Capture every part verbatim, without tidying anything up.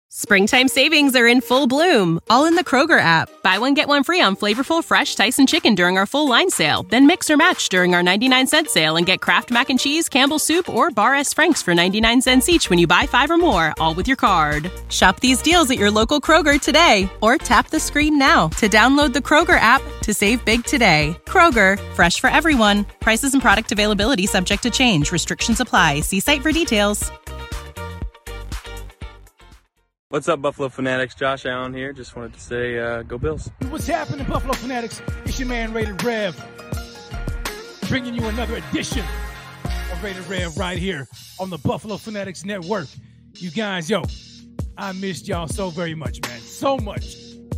Springtime savings are in full bloom, all in the Kroger app. Buy one, get one free on flavorful, fresh Tyson chicken during our full line sale. Then mix or match during our ninety-nine cent sale and get Kraft Mac and Cheese, Campbell's Soup, or Bar S. Frank's for ninety-nine cents each when you buy five or more, all with your card. Shop these deals at your local Kroger today, or tap the screen now to download the Kroger app to save big today. Kroger, fresh for everyone. Prices and product availability subject to change. Restrictions apply. See site for details. What's up, Buffalo Fanatics? Josh Allen here. Just wanted to say, uh, go Bills. What's happening, Buffalo Fanatics? It's your man, Rated Rev, bringing you another edition of Rated Rev right here on the Buffalo Fanatics Network. You guys, yo, I missed y'all so very much, man. So much.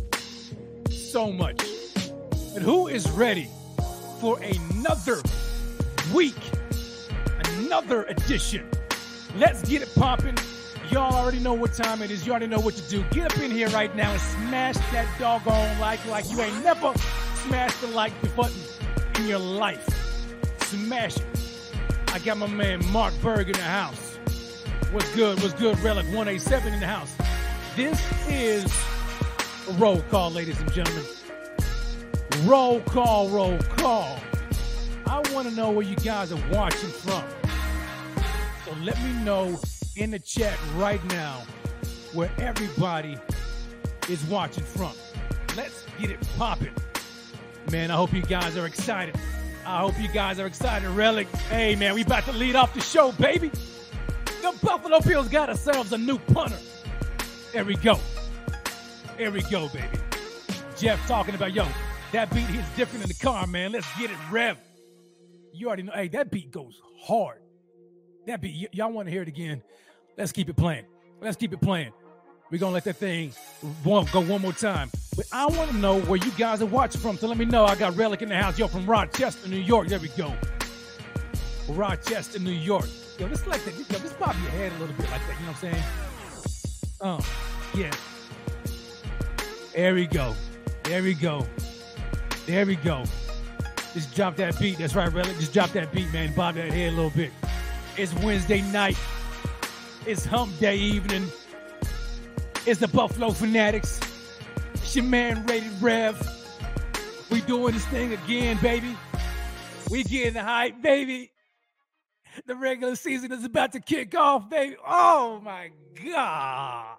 So much. And who is ready for another week? Another edition. Let's get it popping. Y'all already know what time it is. You already know what to do. Get up in here right now and smash that doggone like like you ain't never smashed the like button in your life. Smash it. I got my man Mark Berg in the house. What's good? What's good? Relic one eighty-seven in the house. This is a roll call, ladies and gentlemen. Roll call, roll call. I want to know where you guys are watching from. So let me know in the chat right now where everybody is watching from. Let's get it popping. Man, I hope you guys are excited. I hope you guys are excited. Relic, hey, man, we about to lead off the show, baby. The Buffalo Bills got ourselves a new punter. There we go. There we go, baby. Jeff talking about, yo, that beat hits different in the car, man. Let's get it rev. You already know, hey, that beat goes hard. That beat, y- y'all want to hear it again? Let's keep it playing. Let's keep it playing. We're going to let that thing one, go one more time. But I want to know where you guys are watching from. So let me know. I got Relic in the house. Yo, from Rochester, New York. There we go. Rochester, New York. Yo, this like that. Yo, just bob your head a little bit like that. You know what I'm saying? Oh, yeah. There we go. There we go. There we go. Just drop that beat. That's right, Relic. Just drop that beat, man. Bob that head a little bit. It's Wednesday night. It's hump day evening. It's the Buffalo Fanatics. It's your man, Rated Rev. We doing this thing again, baby. We getting the hype, baby. The regular season is about to kick off, baby. Oh, my God.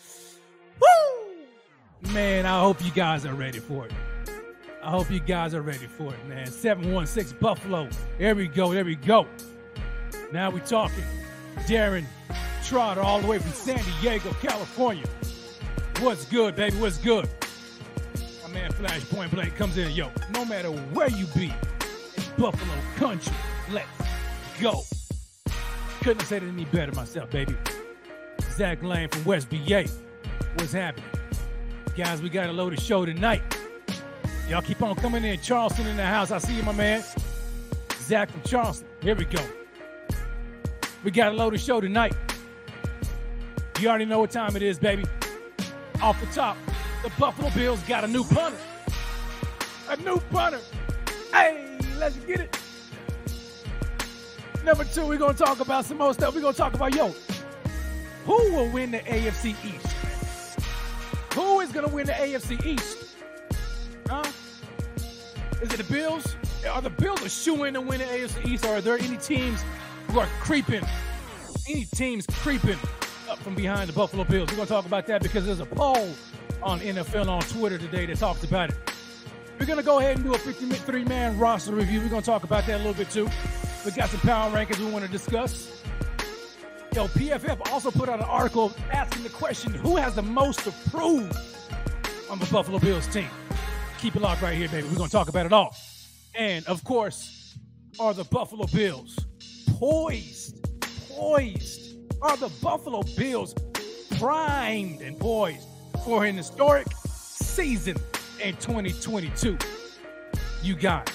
Woo! Man, I hope you guys are ready for it. I hope you guys are ready for it, man. seven one six Buffalo. There we go. There we go. Now we talking. Darren Trotter all the way from San Diego, California. What's good, baby? What's good? My man Flash Point Blank comes in. Yo, no matter where you be in Buffalo country, let's go. Couldn't have said it any better myself, baby. Zach Lane from West B A. What's happening? Guys, we got a loaded show tonight. Y'all keep on coming in. Charleston in the house. I see you, my man. Zach from Charleston. Here we go. We got a loaded show tonight. You already know what time it is, baby. Off the top, the Buffalo Bills got a new punter. A new punter. Hey, let's get it. Number two, we're going to talk about some more stuff. We're going to talk about, yo, who will win the A F C East? Who is going to win the A F C East? Huh? Is it the Bills? Are the Bills a shoo-in to win the A F C East, or are there any teams who are creeping, any teams creeping up from behind the Buffalo Bills? We're going to talk about that because there's a poll on N F L on Twitter today that talks about it. We're going to go ahead and do a fifty-three man roster review. We're going to talk about that a little bit too. We got some power rankings we want to discuss. Yo, P F F also put out an article asking the question, who has the most to prove on the Buffalo Bills team? Keep it locked right here, baby. We're going to talk about it all. And, of course, are the Buffalo Bills poised, poised? Are the Buffalo Bills primed and poised for an historic season in twenty twenty-two? You guys,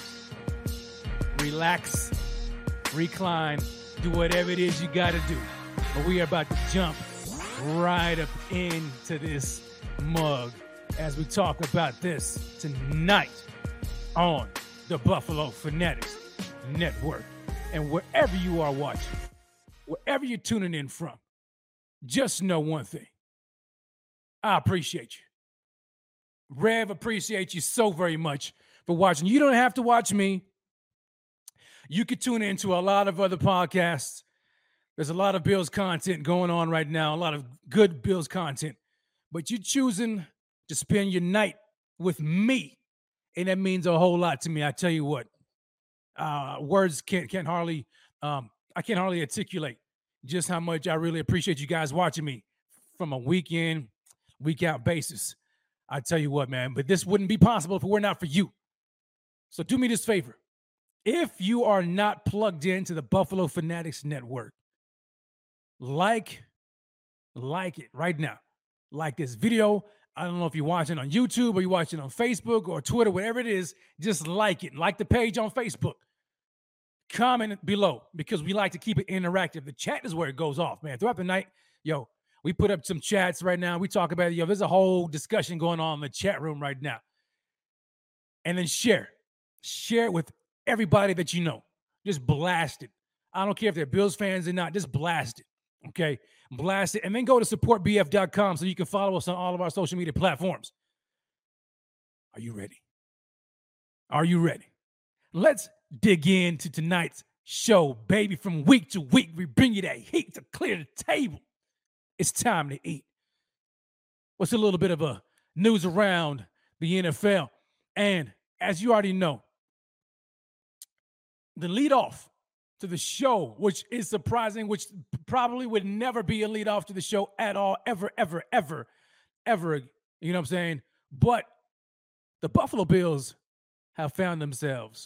relax, recline, do whatever it is you got to do. But we are about to jump right up into this mug as we talk about this tonight on the Buffalo Fanatics Network. And wherever you are watching, wherever you're tuning in from, just know one thing. I appreciate you. Rev, appreciate you so very much for watching. You don't have to watch me. You could tune into a lot of other podcasts. There's a lot of Bills content going on right now, a lot of good Bills content. But you're choosing to spend your night with me, and that means a whole lot to me. I tell you what, uh, words can't can't hardly um, I can't hardly articulate just how much I really appreciate you guys watching me from a week in, week out basis. I tell you what, man, but this wouldn't be possible if it were not for you. So do me this favor. If you are not plugged into the Buffalo Fanatics Network, like, like it right now. Like this video. I don't know if you're watching on YouTube or you're watching on Facebook or Twitter, whatever it is, just like it. Like the page on Facebook. Comment below because we like to keep it interactive. The chat is where it goes off, man. Throughout the night, yo, we put up some chats right now. We talk about it. Yo, there's a whole discussion going on in the chat room right now. And then share. Share it with everybody that you know. Just blast it. I don't care if they're Bills fans or not. Just blast it. Okay? Blast it. And then go to support b f dot com so you can follow us on all of our social media platforms. Are you ready? Are you ready? Let's dig into tonight's show, baby. From week to week, we bring you that heat to clear the table. It's time to eat. What's a little bit of a news around the N F L? And as you already know, the lead off to the show, which is surprising, which probably would never be a lead off to the show at all, ever, ever, ever, ever. You know what I'm saying? But the Buffalo Bills have found themselves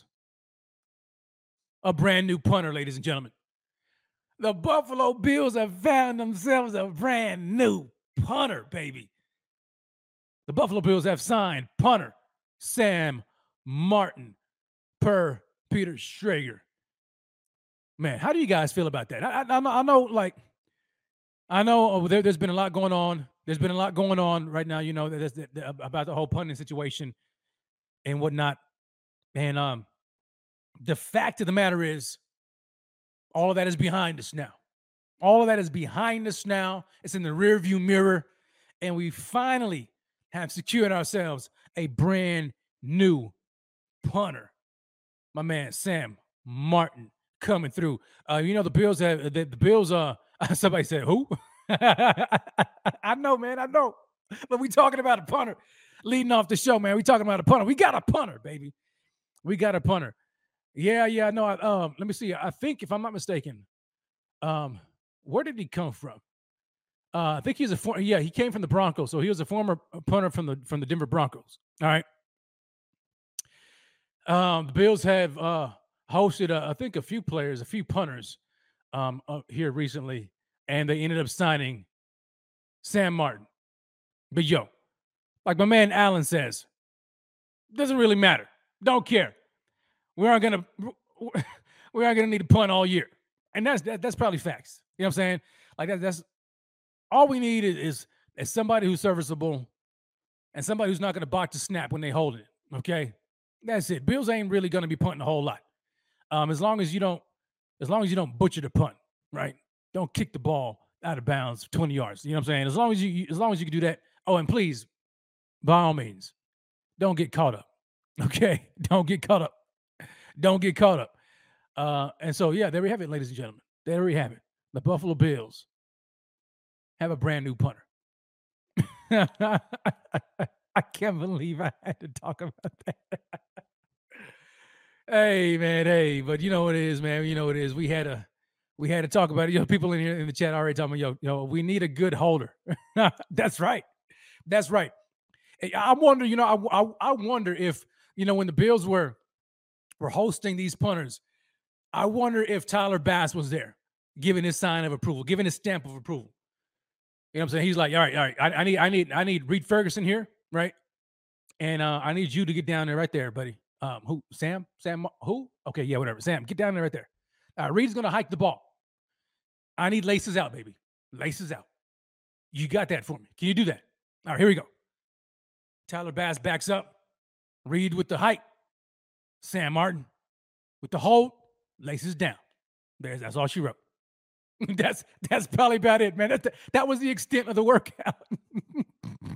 a brand new punter, ladies and gentlemen. The Buffalo Bills have found themselves a brand new punter, baby. The Buffalo Bills have signed punter Sam Martin per Peter Schrager. Man, how do you guys feel about that? I, I, I know, like, I know there, there's been a lot going on. There's been a lot going on right now, you know, there's, there, about the whole punting situation and whatnot. And um, the fact of the matter is, all of that is behind us now. All of that is behind us now. It's in the rearview mirror. And we finally have secured ourselves a brand new punter. My man, Sam Martin, coming through. Uh, you know, the Bills have, the, the Bills, uh, somebody said, who? I know, man, I know. But we talking about a punter leading off the show, man. We talking about a punter. We got a punter, baby. We got a punter. Yeah, yeah, no, I, um, let me see. I think, if I'm not mistaken, um, where did he come from? Uh, I think he's a former, yeah, he came from the Broncos. So he was a former punter from the from the Denver Broncos. All right. Um, the Bills have uh, hosted, uh, I think, a few players, a few punters um, uh, here recently, and they ended up signing Sam Martin. But yo, like my man Allen says, doesn't really matter. Don't care. We aren't gonna we aren't gonna need to punt all year, and that's that, that's probably facts. You know what I'm saying? Like that, that's all we need is, is is somebody who's serviceable and somebody who's not gonna box the snap when they hold it. Okay, that's it. Bills ain't really gonna be punting a whole lot, um, as long as you don't as long as you don't butcher the punt, right? Don't kick the ball out of bounds for twenty yards. You know what I'm saying? As long as you as long as you can do that. Oh, and please, by all means, don't get caught up. Okay, don't get caught up. Don't get caught up. Uh, and so, yeah, there we have it, ladies and gentlemen. There we have it. The Buffalo Bills have a brand new punter. I can't believe I had to talk about that. Hey, man, hey, but you know what it is, man. You know what it is. We had to, we had to talk about it. You know, people in here in the chat already talking about, yo, yo, we need a good holder. That's right. That's right. Hey, I wonder, you know, I, I, I wonder if, you know, when the Bills were, We're hosting these punters, I wonder if Tyler Bass was there, giving his sign of approval, giving his stamp of approval. You know what I'm saying? He's like, all right, all right, I, I need, I need, I need Reed Ferguson here, right? And uh, I need you to get down there right there, buddy. Um, who? Sam? Sam? Who? Okay, yeah, whatever. Sam, get down there right there. Uh, Reed's gonna hike the ball. I need laces out, baby. Laces out. You got that for me? Can you do that? All right, here we go. Tyler Bass backs up. Reed with the hike. Sam Martin with the hold, laces down. There's that's all she wrote. that's that's probably about it, man. That, that was the extent of the workout.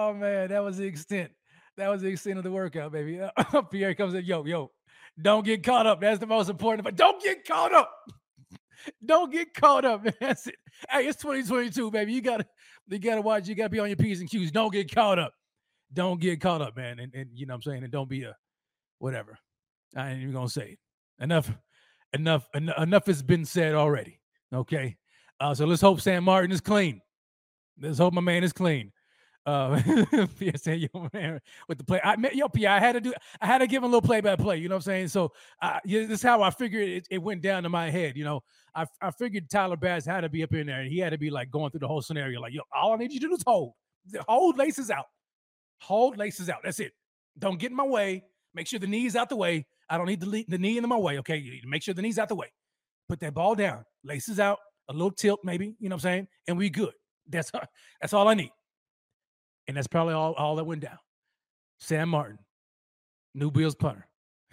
Oh man, that was the extent. That was the extent of the workout, baby. Pierre comes in, yo, yo, don't get caught up. That's the most important. But don't get caught up. Don't get caught up, man. That's it. Hey, it's twenty twenty-two, baby. You gotta, you gotta watch. You gotta be on your P's and Q's. Don't get caught up. Don't get caught up, man. And, and you know what I'm saying. And don't be a whatever. I ain't even gonna say it. Enough, enough, en- enough has been said already. Okay. Uh, so let's hope Sam Martin is clean. Let's hope my man is clean. Uh, Pierre saying, yo, man, with the play. I, yo, Pierre, I had to do, I had to give him a little play by play. You know what I'm saying? So uh, yeah, this is how I figured it, it went down to my head. You know, I, I figured Tyler Bass had to be up in there and he had to be like going through the whole scenario. Like, yo, all I need you to do is hold. Hold laces out. Hold laces out. That's it. Don't get in my way. Make sure the knee's out the way. I don't need the, the knee in my way. Okay. Make sure the knee's out the way. Put that ball down. Laces out. A little tilt, maybe. You know what I'm saying? And we good. That's that's all I need. And that's probably all, all that went down. Sam Martin, new Bills punter.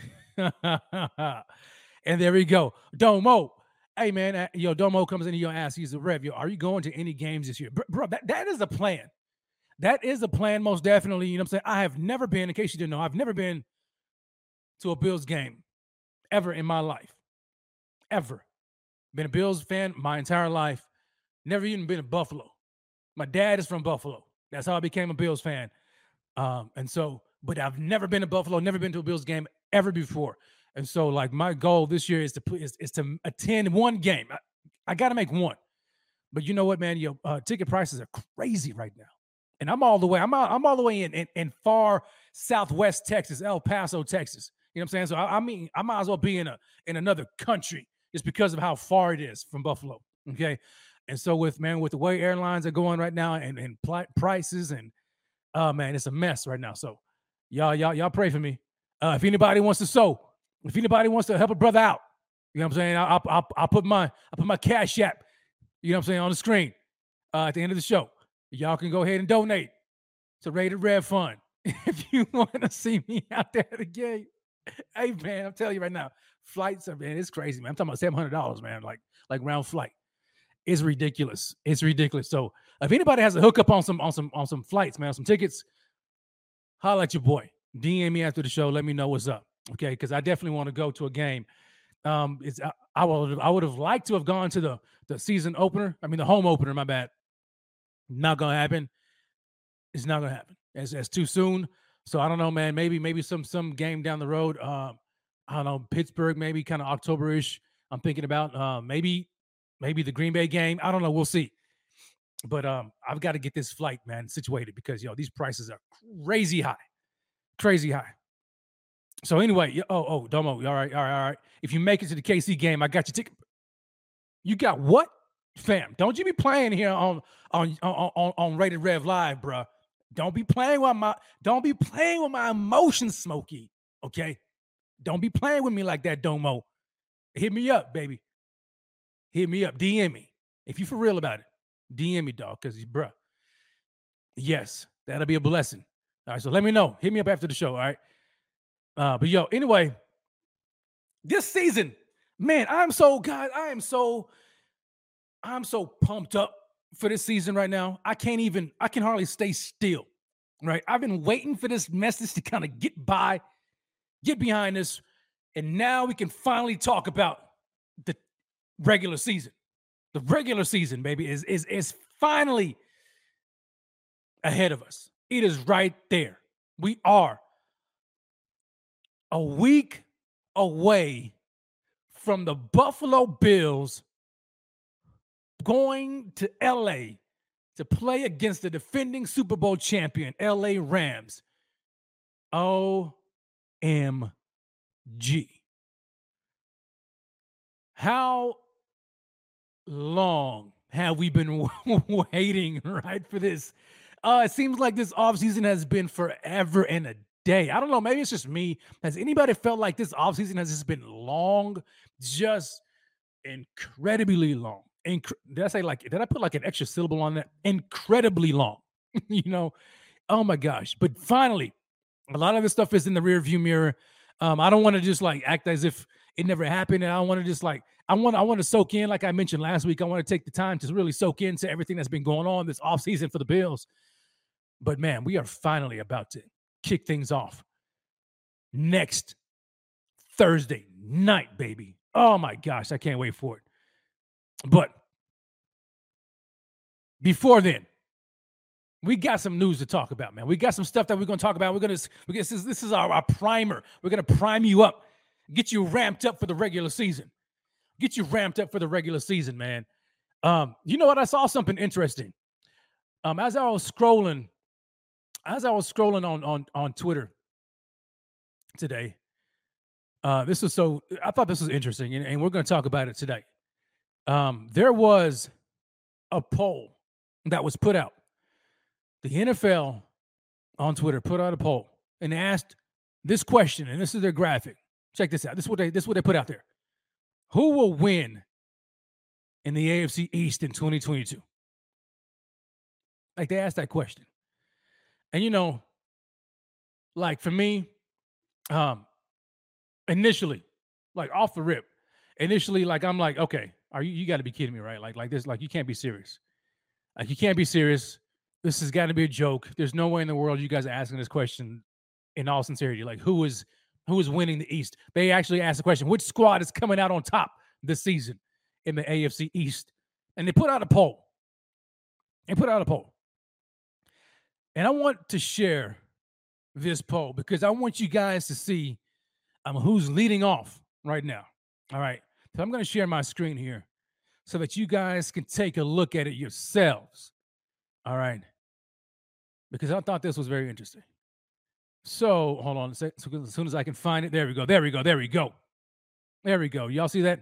And there we go. Domo. Hey, man. Yo, Domo comes in your ass. He's a rev. Yo, are you going to any games this year? Bro, bro that, that is a plan. That is a plan, most definitely. You know what I'm saying? I have never been, in case you didn't know, I've never been to a Bills game ever in my life. Ever. Been a Bills fan my entire life. Never even been to Buffalo. My dad is from Buffalo. That's how I became a Bills fan. Um, and so, but I've never been to Buffalo, never been to a Bills game ever before. And so, like, my goal this year is to is, is to attend one game. I, I got to make one. But you know what, man? Your uh, ticket prices are crazy right now. And I'm all the way. I'm out, I'm all the way in, in in far southwest Texas, El Paso, Texas. You know what I'm saying? So I, I mean, I might as well be in a in another country just because of how far it is from Buffalo. Okay. And so with, man, with the way airlines are going right now and, and pl- prices and, uh, man, it's a mess right now. So y'all, y'all, y'all pray for me. Uh, if anybody wants to sew, if anybody wants to help a brother out, you know what I'm saying? I'll, I'll, I'll put my, I'll put my Cash App, you know what I'm saying, on the screen uh, at the end of the show. Y'all can go ahead and donate to Rated Rev Fund. If you want to see me out there at the game. Hey, man, I'm telling you right now, flights are, man, it's crazy, man. I'm talking about seven hundred dollars, man, like, like round flight. It's ridiculous. It's ridiculous. So if anybody has a hookup on some on some on some flights, man, some tickets, holla at your boy. D M me after the show. Let me know what's up. Okay, because I definitely want to go to a game. Um, it's I, I would I would have liked to have gone to the the season opener. I mean the home opener. My bad. Not gonna happen. It's not gonna happen. It's, it's too soon. So I don't know, man. Maybe maybe some some game down the road. Um, I don't know, Pittsburgh, maybe kind of October-ish. I'm thinking about uh, maybe. Maybe the Green Bay game. I don't know. We'll see. But um, I've got to get this flight, man, situated because, yo, these prices are crazy high. Crazy high. So anyway, oh, oh, Domo, all right, all right, all right. If you make it to the K C game, I got your ticket. You got what? Fam, don't you be playing here on on on, on, on Rated Rev Live, bro. Don't be playing with my, don't be playing with my emotions, Smokey, okay? Don't be playing with me like that, Domo. Hit me up, baby. Hit me up. D M me. If you for real about it, D M me, dog, because, bruh, yes, that'll be a blessing. All right, so let me know. Hit me up after the show, all right? Uh, but, yo, anyway, this season, man, I'm so, God, I am so, I'm so pumped up for this season right now. I can't even, I can hardly stay still, right? I've been waiting for this message to kind of get by, get behind us, and now we can finally talk about the regular season. The regular season, baby, is is is finally ahead of us. It is right there. We are a week away from the Buffalo Bills going to L A to play against the defending Super Bowl champion L A Rams. O M G. How long have we been waiting, right, for this? Uh, it seems like this offseason has been forever and a day. I don't know. Maybe it's just me. Has anybody felt like this offseason has just been long? Just incredibly long. Inc- did I say like, did I put like an extra syllable on that? Incredibly long. You know? Oh my gosh. But finally, a lot of this stuff is in the rear view mirror. Um, I don't want to just like act as if it never happened. And I want to just like, I want, I want to soak in, like I mentioned last week, I want to take the time to really soak into everything that's been going on this offseason for the Bills. But, man, we are finally about to kick things off next Thursday night, baby. Oh, my gosh, I can't wait for it. But before then, we got some news to talk about, man. We got some stuff that we're going to talk about. We're going to, we this is, this is our, our primer. We're going to prime you up, get you ramped up for the regular season. Get you ramped up for the regular season, man. Um, you know what? I saw something interesting. Um, as I was scrolling, as I was scrolling on on on Twitter today, uh, this was so I thought this was interesting, and, and we're going to talk about it today. Um, there was a poll that was put out. The N F L on Twitter put out a poll and asked this question, and this is their graphic. Check this out. This is what they this is what they put out there. Who will win in the A F C East in twenty twenty-two? Like, they asked that question. And, you know, like, for me, um, initially, like, off the rip, initially, like, I'm like, okay, are you, you got to be kidding me, right? Like, like this, like, you can't be serious. Like, you can't be serious. This has got to be a joke. There's no way in the world you guys are asking this question in all sincerity. Like, who is who is winning the East? They actually asked the question, which squad is coming out on top this season in the A F C East? And they put out a poll. They put out a poll. And I want to share this poll because I want you guys to see um, who's leading off right now. All right. So I'm going to share my screen here so that you guys can take a look at it yourselves. All right. Because I thought this was very interesting. So hold on a second. So as soon as I can find it, there we go. There we go. There we go. There we go. Y'all see that?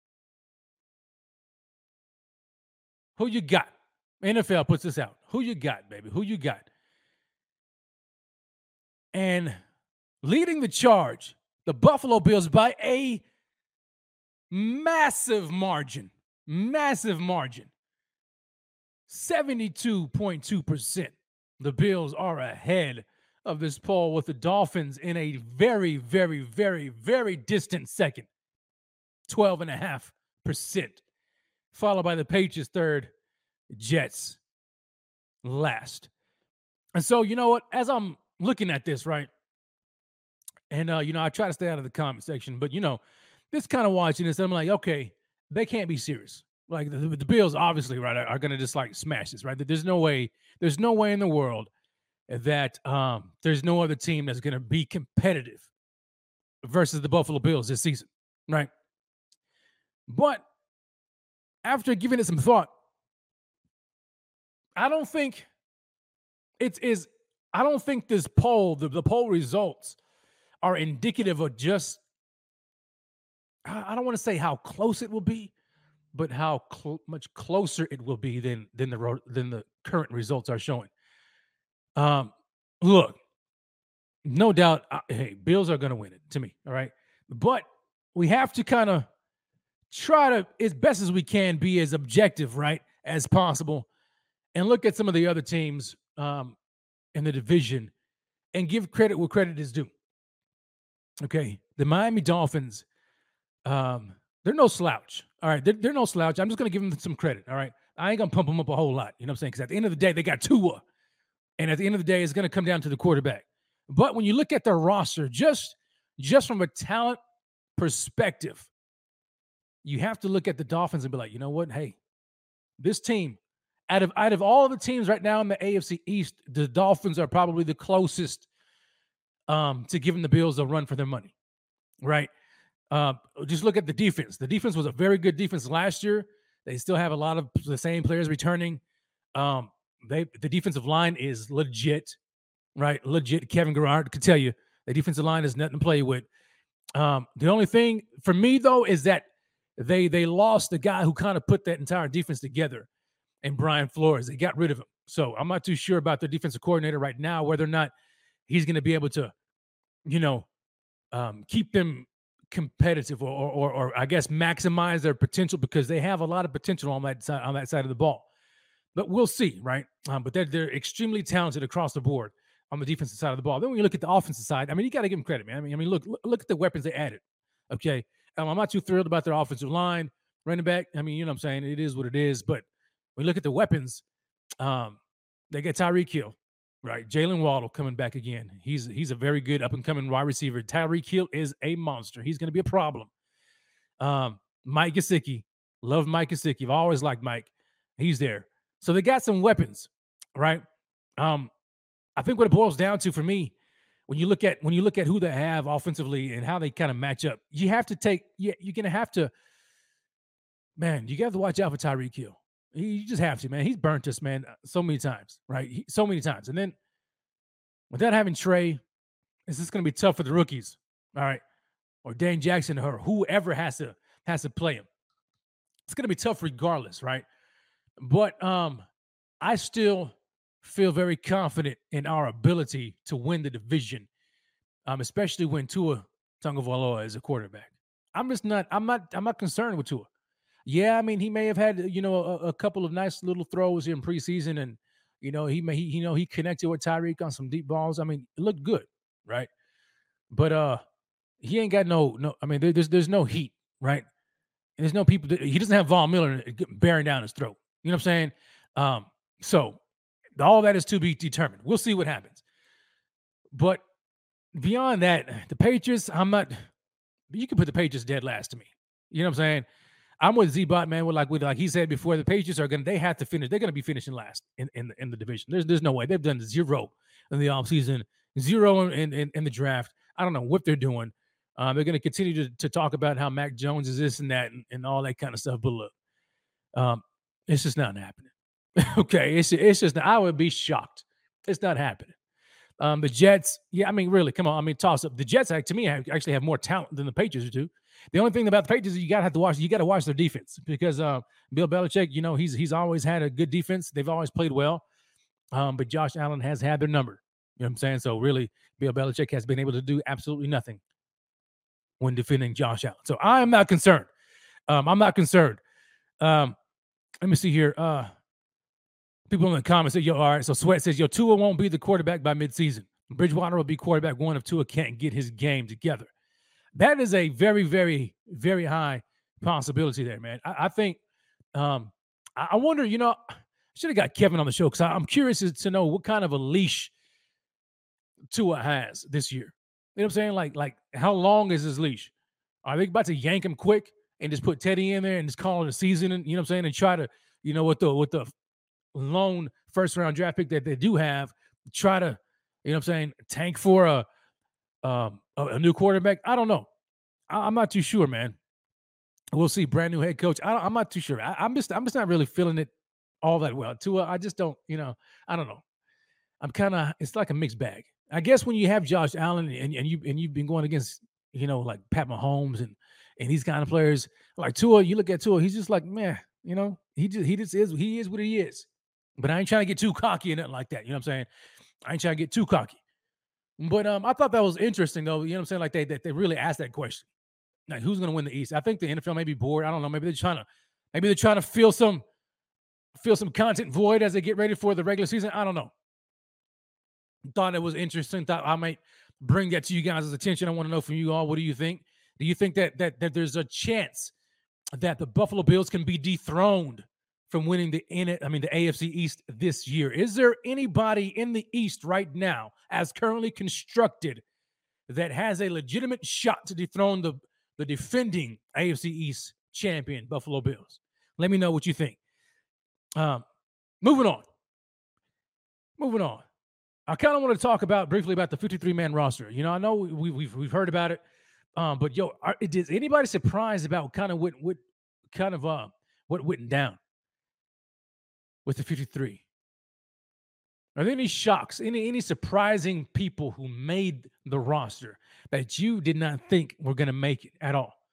Who you got? N F L puts this out. Who you got, baby? Who you got? And leading the charge, the Buffalo Bills by a massive margin, massive margin, seventy-two point two percent. The Bills are ahead of this poll with the Dolphins in a very, very, very, very distant second, twelve point five percent, followed by the Patriots third, Jets last. And so, you know what, as I'm looking at this, right, and, uh, you know, I try to stay out of the comment section, but, you know, this kind of watching this, I'm like, okay, they can't be serious. Like, the, the Bills, obviously, right, are, are going to just, like, smash this, right? There's no way, there's no way in the world that um, there's no other team that's going to be competitive versus the Buffalo Bills this season, right? But after giving it some thought, I don't think it is, I don't think this poll, the, the poll results are indicative of just, I don't want to say how close it will be, but how cl- much closer it will be than than the than the current results are showing. Um, look, no doubt, uh, hey, Bills are going to win it to me, all right? But we have to kind of try to, as best as we can, be as objective, right, as possible, and look at some of the other teams um, in the division and give credit where credit is due. Okay, the Miami Dolphins, um, they're no slouch. All right, they're, they're no slouch. I'm just going to give them some credit, all right? I ain't going to pump them up a whole lot, you know what I'm saying? Because at the end of the day, they got Tua. And at the end of the day, it's going to come down to the quarterback. But when you look at their roster, just, just from a talent perspective, you have to look at the Dolphins and be like, you know what? Hey, this team, out of, out of all the teams right now in the A F C East, the Dolphins are probably the closest um, to giving the Bills a run for their money, right? Uh, just look at the defense. The defense was a very good defense last year. They still have a lot of the same players returning. Um, They the defensive line is legit, right? Legit. Kevin Garrard could tell you the defensive line is nothing to play with. Um, the only thing for me though is that they they lost the guy who kind of put that entire defense together, and Brian Flores. They got rid of him, so I'm not too sure about their defensive coordinator right now, whether or not he's going to be able to, you know, um, keep them competitive or, or or or I guess maximize their potential, because they have a lot of potential on that side on that side of the ball. But we'll see, right? Um, but they're, they're extremely talented across the board on the defensive side of the ball. Then when you look at the offensive side, I mean, you got to give them credit, man. I mean, I mean, look, look, look at the weapons they added. Okay, um, I'm not too thrilled about their offensive line, running back. I mean, you know what I'm saying? It is what it is. But when you look at the weapons, um, they get Tyreek Hill. right? Jalen Waddle coming back again. He's he's a very good up-and-coming wide receiver. Tyreek Hill is a monster. He's going to be a problem. Um, Mike Gesicki. Love Mike Gesicki. I've always liked Mike. He's there. So they got some weapons, right? Um, I think what it boils down to for me, when you look at when you look at who they have offensively and how they kind of match up, you have to take, yeah, you're going to have to, man, you got to watch out for Tyreek Hill. You just have to, man. He's burnt us, man, so many times, right? He, so many times. And then without having Trey, it's just going to be tough for the rookies, all right? Or Dane Jackson or whoever has to has to play him. It's going to be tough regardless, right? But um, I still feel very confident in our ability to win the division, um, especially when Tua Tagovailoa is a quarterback. I'm just not. I'm not. I'm not concerned with Tua. Yeah, I mean, he may have had, you know, a, a couple of nice little throws in preseason, and you know, he may, he, you know, he connected with Tyreek on some deep balls. I mean, it looked good, right? But uh, he ain't got no, no. I mean, there, there's there's no heat, right? And there's no people. That, he doesn't have Von Miller bearing down his throat. You know what I'm saying? Um, so all that is to be determined. We'll see what happens. But beyond that, the Patriots, I'm not. You can put the Patriots dead last to me. You know what I'm saying? I'm with Z-Bot, man. With like with like he said before, the Patriots are gonna they have to finish. They're gonna be finishing last in in the, in the division. There's there's no way. They've done zero in the offseason, zero in, in in the draft. I don't know what they're doing. Um, they're gonna continue to to talk about how Mac Jones is this and that and, and all that kind of stuff. But look, um, it's just not happening. Okay, it's it's just I would be shocked. It's not happening. Um, the Jets, yeah, I mean, really, come on. I mean, toss up. The Jets, to me, actually have more talent than the Patriots do. The only thing about the Patriots is you gotta have to watch. You gotta watch their defense because uh, Bill Belichick, you know, he's he's always had a good defense. They've always played well, um, but Josh Allen has had their number. You know what I'm saying? So really, Bill Belichick has been able to do absolutely nothing when defending Josh Allen. So I am not concerned. Um, I'm not concerned. Um, let me see here. Uh, people in the comments say, "Yo, all right." So Sweat says, "Yo, Tua won't be the quarterback by midseason. Bridgewater will be quarterback one if Tua can't get his game together." That is a very, very, very high possibility there, man. I, I think, um, I, I wonder, you know, I should have got Kevin on the show because I'm curious to know what kind of a leash Tua has this year. You know what I'm saying? Like, like how long is his leash? Are they about to yank him quick and just put Teddy in there and just call it a season? And you know what I'm saying? And try to, you know, with the with the lone first round draft pick that they do have, try to, you know what I'm saying, tank for a um a, a new quarterback. I don't know. I, I'm not too sure, man. We'll see. Brand new head coach. I, I'm not too sure. I, I'm just I'm just not really feeling it all that well. Tua, I just don't, you know, I don't know. I'm kind of, it's like a mixed bag. I guess when you have Josh Allen and, and you and you've been going against, you know, like Pat Mahomes and and these kind of players like Tua, you look at Tua, he's just like, man, you know, he just he just is he is what he is. But I ain't trying to get too cocky and nothing like that. You know what I'm saying? I ain't trying to get too cocky. But um, I thought that was interesting, though. You know what I'm saying? Like they that they really asked that question. Like, who's going to win the East? I think the N F L may be bored. I don't know. Maybe they're trying to, maybe they're trying to fill some, fill some content void as they get ready for the regular season. I don't know. Thought it was interesting. Thought I might bring that to you guys' attention. I want to know from you all. What do you think? Do you think that that that there's a chance that the Buffalo Bills can be dethroned from winning the I mean the A F C East this year? Is there anybody in the East right now, as currently constructed, that has a legitimate shot to dethrone the, the defending A F C East champion Buffalo Bills? Let me know what you think. Um, moving on. Moving on. I kind of want to talk about briefly about the fifty-three man roster. You know, I know we, we've we've heard about it, um, but yo, are, is anybody surprised about kind of what what kind of uh what went down with the fifty-three? Are there any shocks, any any surprising people who made the roster that you did not think were going to make it at all?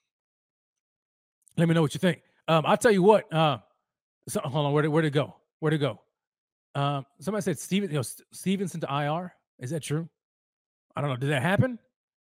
Let me know what you think. Um, I'll tell you what. Uh, so, hold on, where did where to go? Where to go? Um, somebody said Steven, you know, Stevenson to I R. Is that true? I don't know. Did that happen?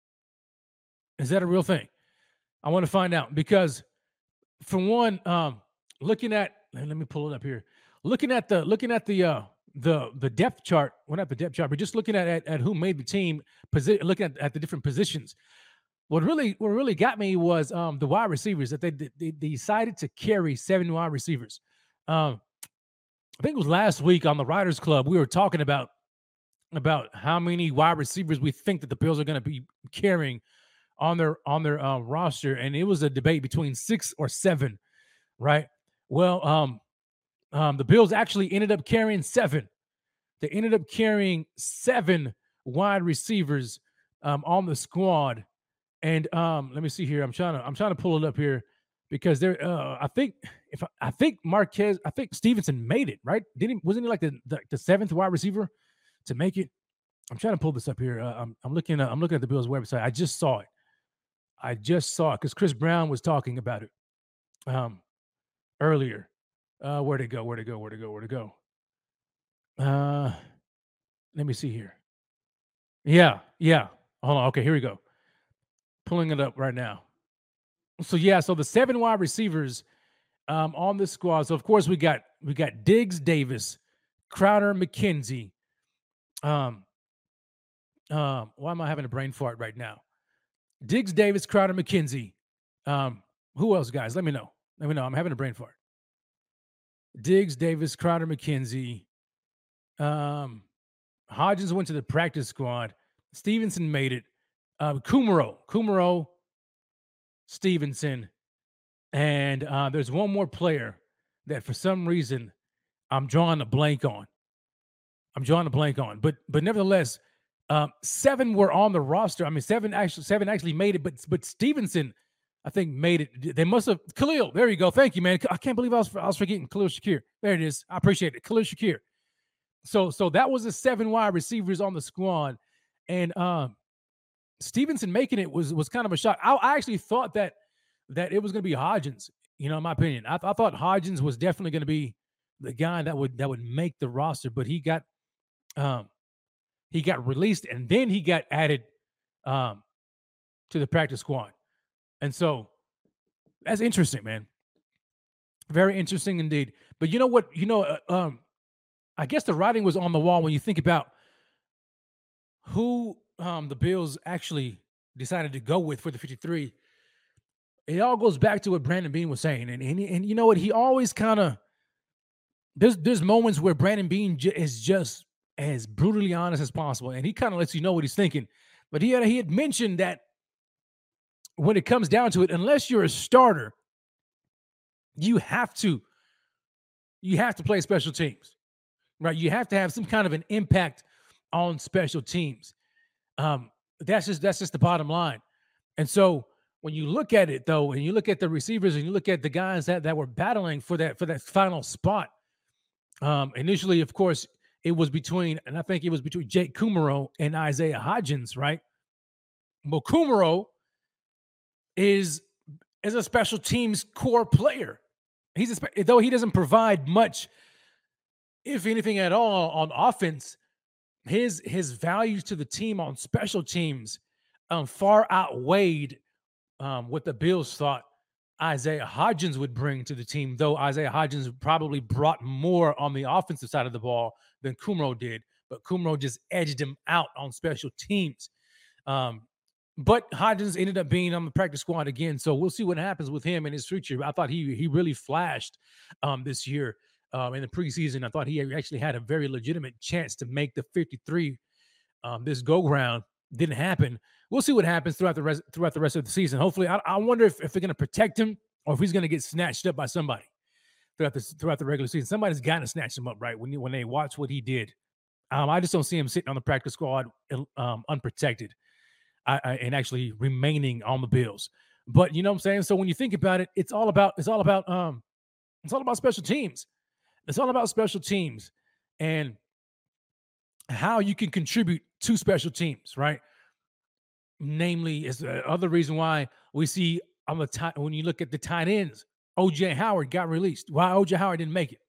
Is that a real thing? I want to find out because, for one, um, looking at let me pull it up here. Looking at the looking at the uh, the the depth chart. Well, not the depth chart, but just looking at at, at who made the team. Posi- looking at, at the different positions. What really what really got me was um, the wide receivers that they, they they decided to carry seven wide receivers. Um, I think it was last week on the Writers Club, we were talking about about how many wide receivers we think that the Bills are going to be carrying on their on their uh, roster, and it was a debate between six or seven, right? Well, um, um, the Bills actually ended up carrying seven. They ended up carrying seven wide receivers um, on the squad, and um, let me see here. I'm trying to I'm trying to pull it up here because there. Uh, I think if I, I think Marquez, I think Stevenson made it right. Didn't he, wasn't he like the, the the seventh wide receiver to make it? I'm trying to pull this up here. Uh, I'm I'm looking at I'm looking at the Bills website. I just saw it. I just saw it because Chris Brown was talking about it um, earlier. Uh, where'd it go? Where'd it go? Where'd it go? Where'd it go? Uh, let me see here. Yeah, yeah. Hold on. Okay, here we go. Pulling it up right now. So yeah, so the seven wide receivers um, on the squad. So of course we got we got Diggs, Davis, Crowder, McKenzie. Um, um, why am I having a brain fart right now? Diggs, Davis, Crowder, McKenzie. Um, who else, guys? Let me know. Let me know. I'm having a brain fart. Diggs, Davis, Crowder, McKenzie. Um, Hodgins went to the practice squad. Stevenson made it. Um, Kumaro, Kumaro, Stevenson, and uh, there's one more player that for some reason I'm drawing a blank on. I'm drawing a blank on, but but nevertheless, um, seven were on the roster. I mean, seven actually seven actually made it, but but Stevenson, I think, made it. They must have Khalil. There you go. Thank you, man. I can't believe I was I was forgetting Khalil Shakir. There it is. I appreciate it, Khalil Shakir. So so that was the seven wide receivers on the squad, and um, Stevenson making it was was kind of a shock. I, I actually thought that that it was going to be Hodgins. You know, in my opinion, I, I thought Hodgins was definitely going to be the guy that would that would make the roster, but he got um he got released and then he got added um to the practice squad, and so that's interesting, man. Very interesting indeed. But you know what? You know, uh, um, I guess the writing was on the wall when you think about who um, the Bills actually decided to go with for the fifty-three. It all goes back to what Brandon Beane was saying, and and, and you know what? He always kind of there's there's moments where Brandon Beane j- is just as brutally honest as possible, and he kind of lets you know what he's thinking. But he had he had mentioned that when it comes down to it, unless you're a starter, you have to you have to play special teams, right? You have to have some kind of an impact on special teams. Um, that's just that's just the bottom line. And so when you look at it though, and you look at the receivers and you look at the guys that, that were battling for that for that final spot, um, initially, of course, it was between, and I think it was between Jake Kumaro and Isaiah Hodgins, right? Well, Kumaro is is a special teams core player. He's a, though he doesn't provide much, if anything at all, on offense. His his values to the team on special teams um, far outweighed um, what the Bills thought Isaiah Hodgins would bring to the team, though Isaiah Hodgins probably brought more on the offensive side of the ball than Kumaro did, but Kumaro just edged him out on special teams. Um, but Hodgins ended up being on the practice squad again, so we'll see what happens with him in his future. I thought he he really flashed um, this year. Um, in the preseason, I thought he actually had a very legitimate chance to make the fifty-three. Um, this go round didn't happen. We'll see what happens throughout the rest throughout the rest of the season. Hopefully, I, I wonder if, if they're going to protect him or if he's going to get snatched up by somebody throughout the throughout the regular season. Somebody's got to snatch him up, right? When you, when they watch what he did, um, I just don't see him sitting on the practice squad um, unprotected I, I, and actually remaining on the Bills. But you know what I'm saying. So when you think about it, it's all about it's all about um, it's all about special teams. It's all about special teams and how you can contribute to special teams, right? Namely, is the other reason why we see on the tight when you look at the tight ends, O J Howard got released. Why O J Howard didn't make it?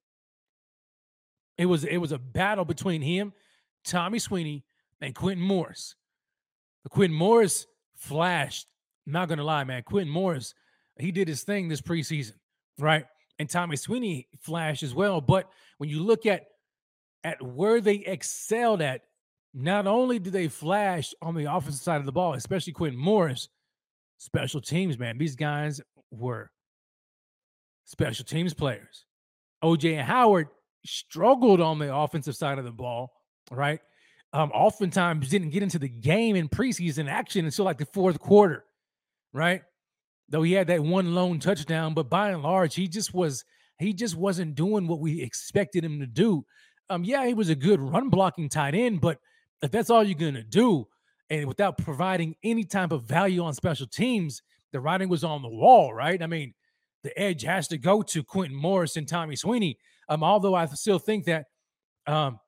It was it was a battle between him, Tommy Sweeney, and Quentin Morris. The Quentin Morris flashed. I'm not gonna lie, man. Quentin Morris, he did his thing this preseason, right? And Tommy Sweeney flashed as well. But when you look at, at where they excelled at, not only did they flash on the offensive side of the ball, especially Quentin Morris, special teams, man. These guys were special teams players. O J Howard struggled on the offensive side of the ball, right? um, oftentimes didn't get into the game in preseason action until like the fourth quarter, right? Though he had that one lone touchdown, but by and large, he just was he just wasn't doing what we expected him to do. Um, yeah, he was a good run blocking tight end, but if that's all you're gonna do, and without providing any type of value on special teams, the writing was on the wall, right? I mean, the edge has to go to Quentin Morris and Tommy Sweeney. Um, although I still think that um,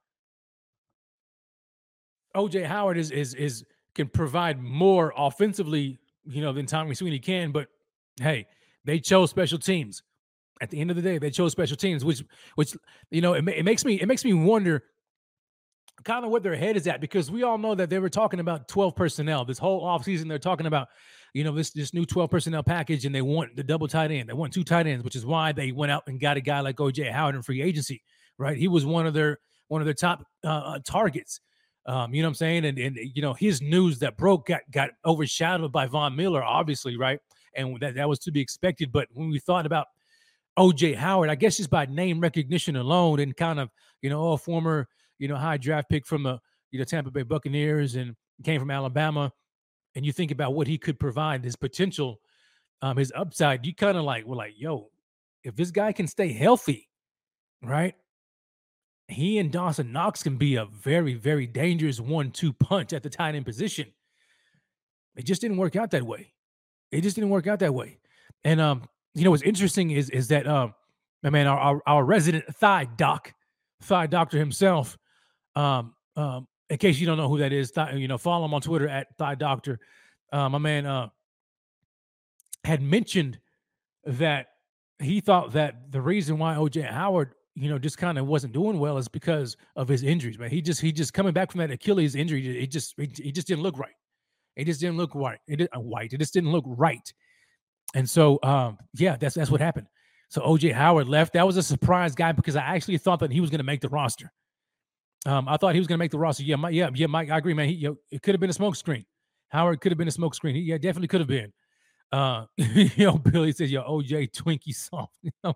O J Howard is is is can provide more offensively, you know, than Tommy Sweeney can. But hey, they chose special teams. At the end of the day, they chose special teams, which which you know it, it makes me it makes me wonder kind of what their head is at, because we all know that they were talking about twelve personnel this whole offseason. They're talking about, you know, this this new twelve personnel package, and they want the double tight end. They want two tight ends, which is why they went out and got a guy like O J Howard in free agency, right? He was one of their one of their top uh, targets. Um, you know what I'm saying? And and you know, his news that broke got got overshadowed by Von Miller, obviously, right? And that, that was to be expected. But when we thought about O J Howard, I guess just by name recognition alone, and kind of, you know, a former, you know, high draft pick from the, you know, Tampa Bay Buccaneers and came from Alabama, and you think about what he could provide, his potential, um, his upside, you kind of like, we're like, yo, if this guy can stay healthy, right? He and Dawson Knox can be a very, very dangerous one two punch at the tight end position. It just didn't work out that way. It just didn't work out that way. And, um, you know, what's interesting is, is that, um, my man, our, our, our resident thigh doc, thigh doctor himself, um, um, in case you don't know who that is, thigh, you know, follow him on Twitter at thigh doctor. Uh, my man, uh, had mentioned that he thought that the reason why O J Howard, you know, just kind of wasn't doing well is because of his injuries, man. He just, he just coming back from that Achilles injury. It just, it, it just didn't look right. It just didn't look right. It didn't, uh, white. It just didn't look right. And so, um, yeah, that's, that's what happened. So O J Howard left. That was a surprise guy, because I actually thought that he was going to make the roster. Um, I thought he was going to make the roster. Yeah, my, yeah, yeah, Mike, I agree, man. He, you know, it could have been a smoke screen. Howard could have been a smoke screen. He, yeah, definitely could have been. Uh, you know, Billy says, yo, O J Twinkie soft.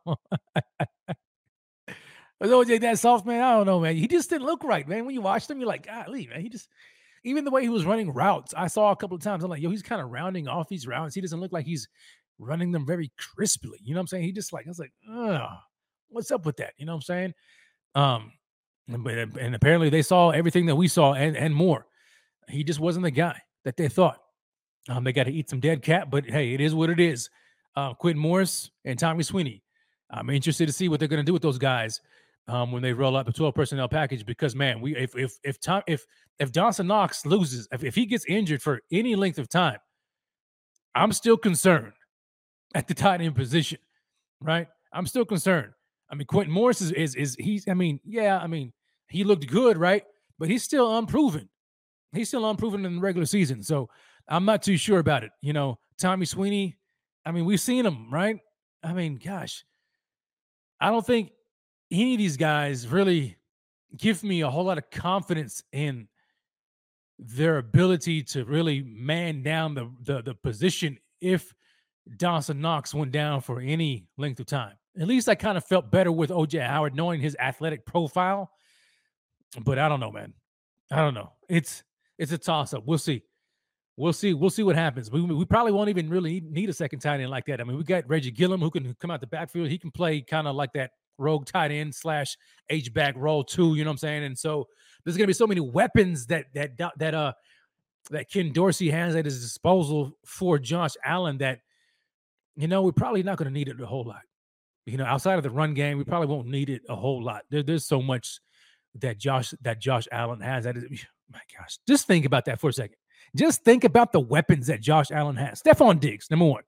Was O J that soft, man? I don't know, man. He just didn't look right, man. When you watched him, you're like, golly, man. He just, even the way he was running routes, I saw a couple of times. I'm like, yo, he's kind of rounding off these routes. He doesn't look like he's running them very crisply. You know what I'm saying? He just like, I was like, ugh, what's up with that? You know what I'm saying? Um, and, and apparently they saw everything that we saw and, and more. He just wasn't the guy that they thought. Um, they got to eat some dead cat, but hey, it is what it is. Uh, Quentin Morris and Tommy Sweeney. I'm interested to see what they're going to do with those guys um, when they roll out the twelve personnel package, because man, we if if if Tom if if Dawson Knox loses, if, if he gets injured for any length of time, I'm still concerned at the tight end position, right? I'm still concerned. I mean, Quentin Morris is is is he's. I mean, yeah, I mean, he looked good, right? But he's still unproven. He's still unproven in the regular season, so I'm not too sure about it. You know, Tommy Sweeney. I mean, we've seen him, right? I mean, gosh, I don't think any of these guys really give me a whole lot of confidence in their ability to really man down the the, the position if Dawson Knox went down for any length of time. At least I kind of felt better with O J Howard knowing his athletic profile. But I don't know, man. I don't know. It's it's a toss-up. We'll see. We'll see. We'll see what happens. We, we probably won't even really need a second tight end like that. I mean, we got Reggie Gillum who can come out the backfield. He can play kind of like that rogue tight end slash H-back role too. You know what I'm saying? And so there's going to be so many weapons that that that uh that Ken Dorsey has at his disposal for Josh Allen that, you know, we're probably not going to need it a whole lot. You know, outside of the run game, we probably won't need it a whole lot. There, there's so much that Josh that Josh Allen has. That is, my gosh, just think about that for a second. Just think about the weapons that Josh Allen has. Stephon Diggs, number one.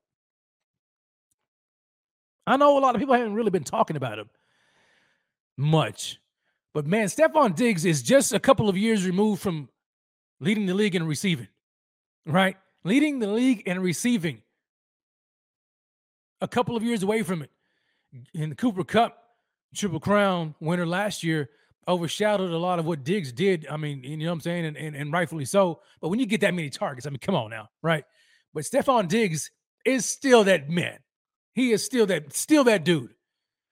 I know a lot of people haven't really been talking about him much, but man, Stephon Diggs is just a couple of years removed from leading the league in receiving, right? Leading the league in receiving. A couple of years away from it. In the Cooper Kupp Triple Crown winner last year overshadowed a lot of what Diggs did. I mean, you know what I'm saying? And, and, and rightfully so. But when you get that many targets, I mean, come on now, right? But Stephon Diggs is still that man. He is still that, still that dude.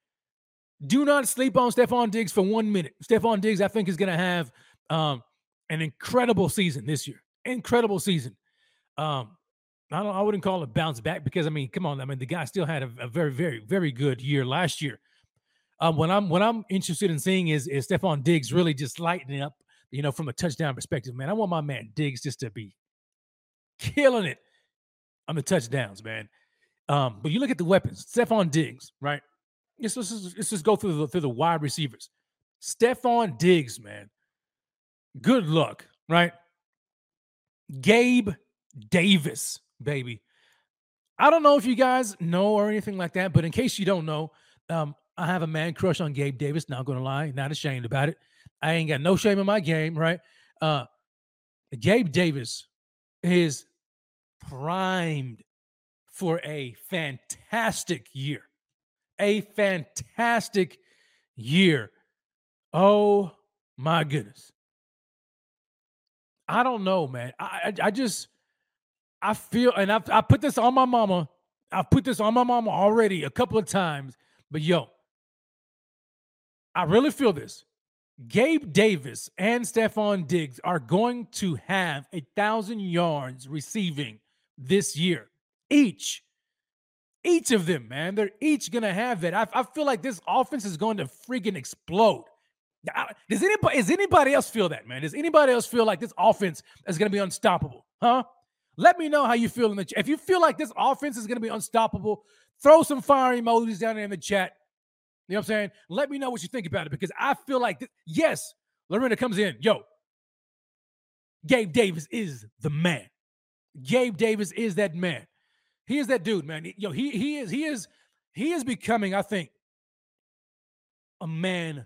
Do not sleep on Stephon Diggs for one minute. Stephon Diggs, I think, is going to have um, an incredible season this year. Incredible season. Um, I don't. I wouldn't call it bounce back because I mean, come on. I mean, the guy still had a, a very, very, very good year last year. Um, what I'm what I'm interested in seeing is is Stephon Diggs really just lighting up, you know, from a touchdown perspective, man. I want my man Diggs just to be killing it on the touchdowns, man. Um, but you look at the weapons, Stephon Diggs, right? Let's, let's, just- let's just go through the through the wide receivers. Stephon Diggs, man. Good luck, right? Gabe Davis, baby. I don't know if you guys know or anything like that, but in case you don't know, um, I have a man crush on Gabe Davis. Not gonna lie, not ashamed about it. I ain't got no shame in my game, right? Uh, Gabe Davis is primed for a fantastic year. A fantastic year. Oh my goodness. I don't know, man. I I, I just I feel, and I've I put this on my mama. I've put this on my mama already a couple of times. But yo, I really feel this. Gabe Davis and Stephon Diggs are going to have a thousand yards receiving this year. Each. Each of them, man. They're each going to have that. I, I feel like this offense is going to freaking explode. I- Does anybody, does anybody else feel that, man? Does anybody else feel like this offense is going to be unstoppable? Huh? Let me know how you feel in the chat. If you feel like this offense is going to be unstoppable, throw some fire emojis down there in the chat. You know what I'm saying? Let me know what you think about it because I feel like, this, yes, Lorena comes in. Yo, Gabe Davis is the man. Gabe Davis is that man. He is that dude, man. Yo, he he is he is he is becoming, I think, a man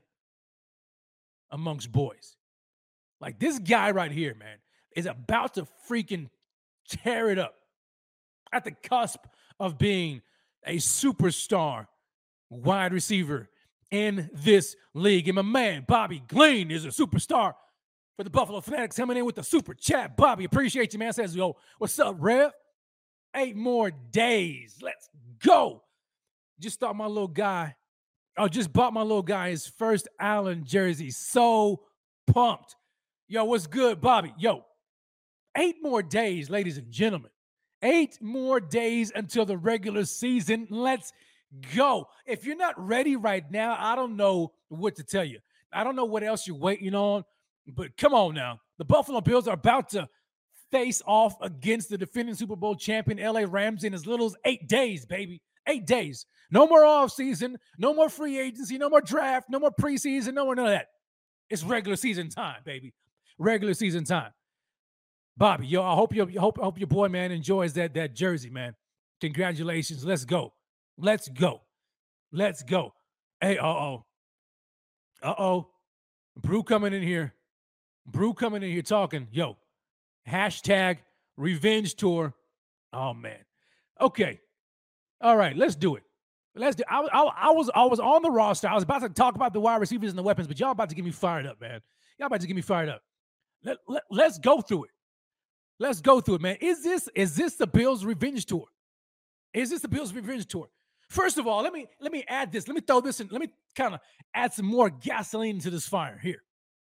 amongst boys. Like this guy right here, man, is about to freaking tear it up at the cusp of being a superstar wide receiver in this league. And my man, Bobby Glean, is a superstar for the Buffalo Fanatics, coming in with the super chat. Bobby, appreciate you, man. Says, yo, what's up, Rev? Eight more days. Let's go. Just thought my little guy, I just bought my little guy his first Allen jersey. So pumped. Yo, what's good, Bobby? Yo, eight more days, ladies and gentlemen. Eight more days until the regular season. Let's go. If you're not ready right now, I don't know what to tell you. I don't know what else you're waiting on, but come on now. The Buffalo Bills are about to face off against the defending Super Bowl champion L A Rams in as little as eight days, baby. Eight days. No more offseason, no more free agency, no more draft, no more preseason, no more none of that. It's regular season time, baby. Regular season time. Bobby, yo, I hope you hope hope your boy, man, enjoys that that jersey, man. Congratulations. Let's go. Let's go. Let's go. Hey, uh-oh. Uh-oh. Brew coming in here. Brew coming in here talking. Yo, hashtag revenge tour. Oh, man. Okay. All right, let's do it. Let's do I, I, I was I was on the roster. I was about to talk about the wide receivers and the weapons, but y'all about to get me fired up, man. Y'all about to get me fired up. Let, let, let's go through it. Let's go through it, man. Is this is this the Bills' revenge tour? Is this the Bills' revenge tour? First of all, let me let me add this. Let me throw this in. Let me kind of add some more gasoline into this fire here.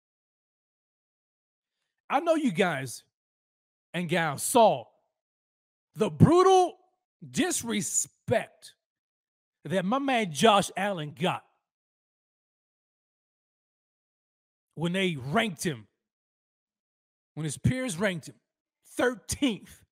I know you guys and gals saw the brutal disrespect that my man Josh Allen got when they ranked him, when his peers ranked him thirteenth,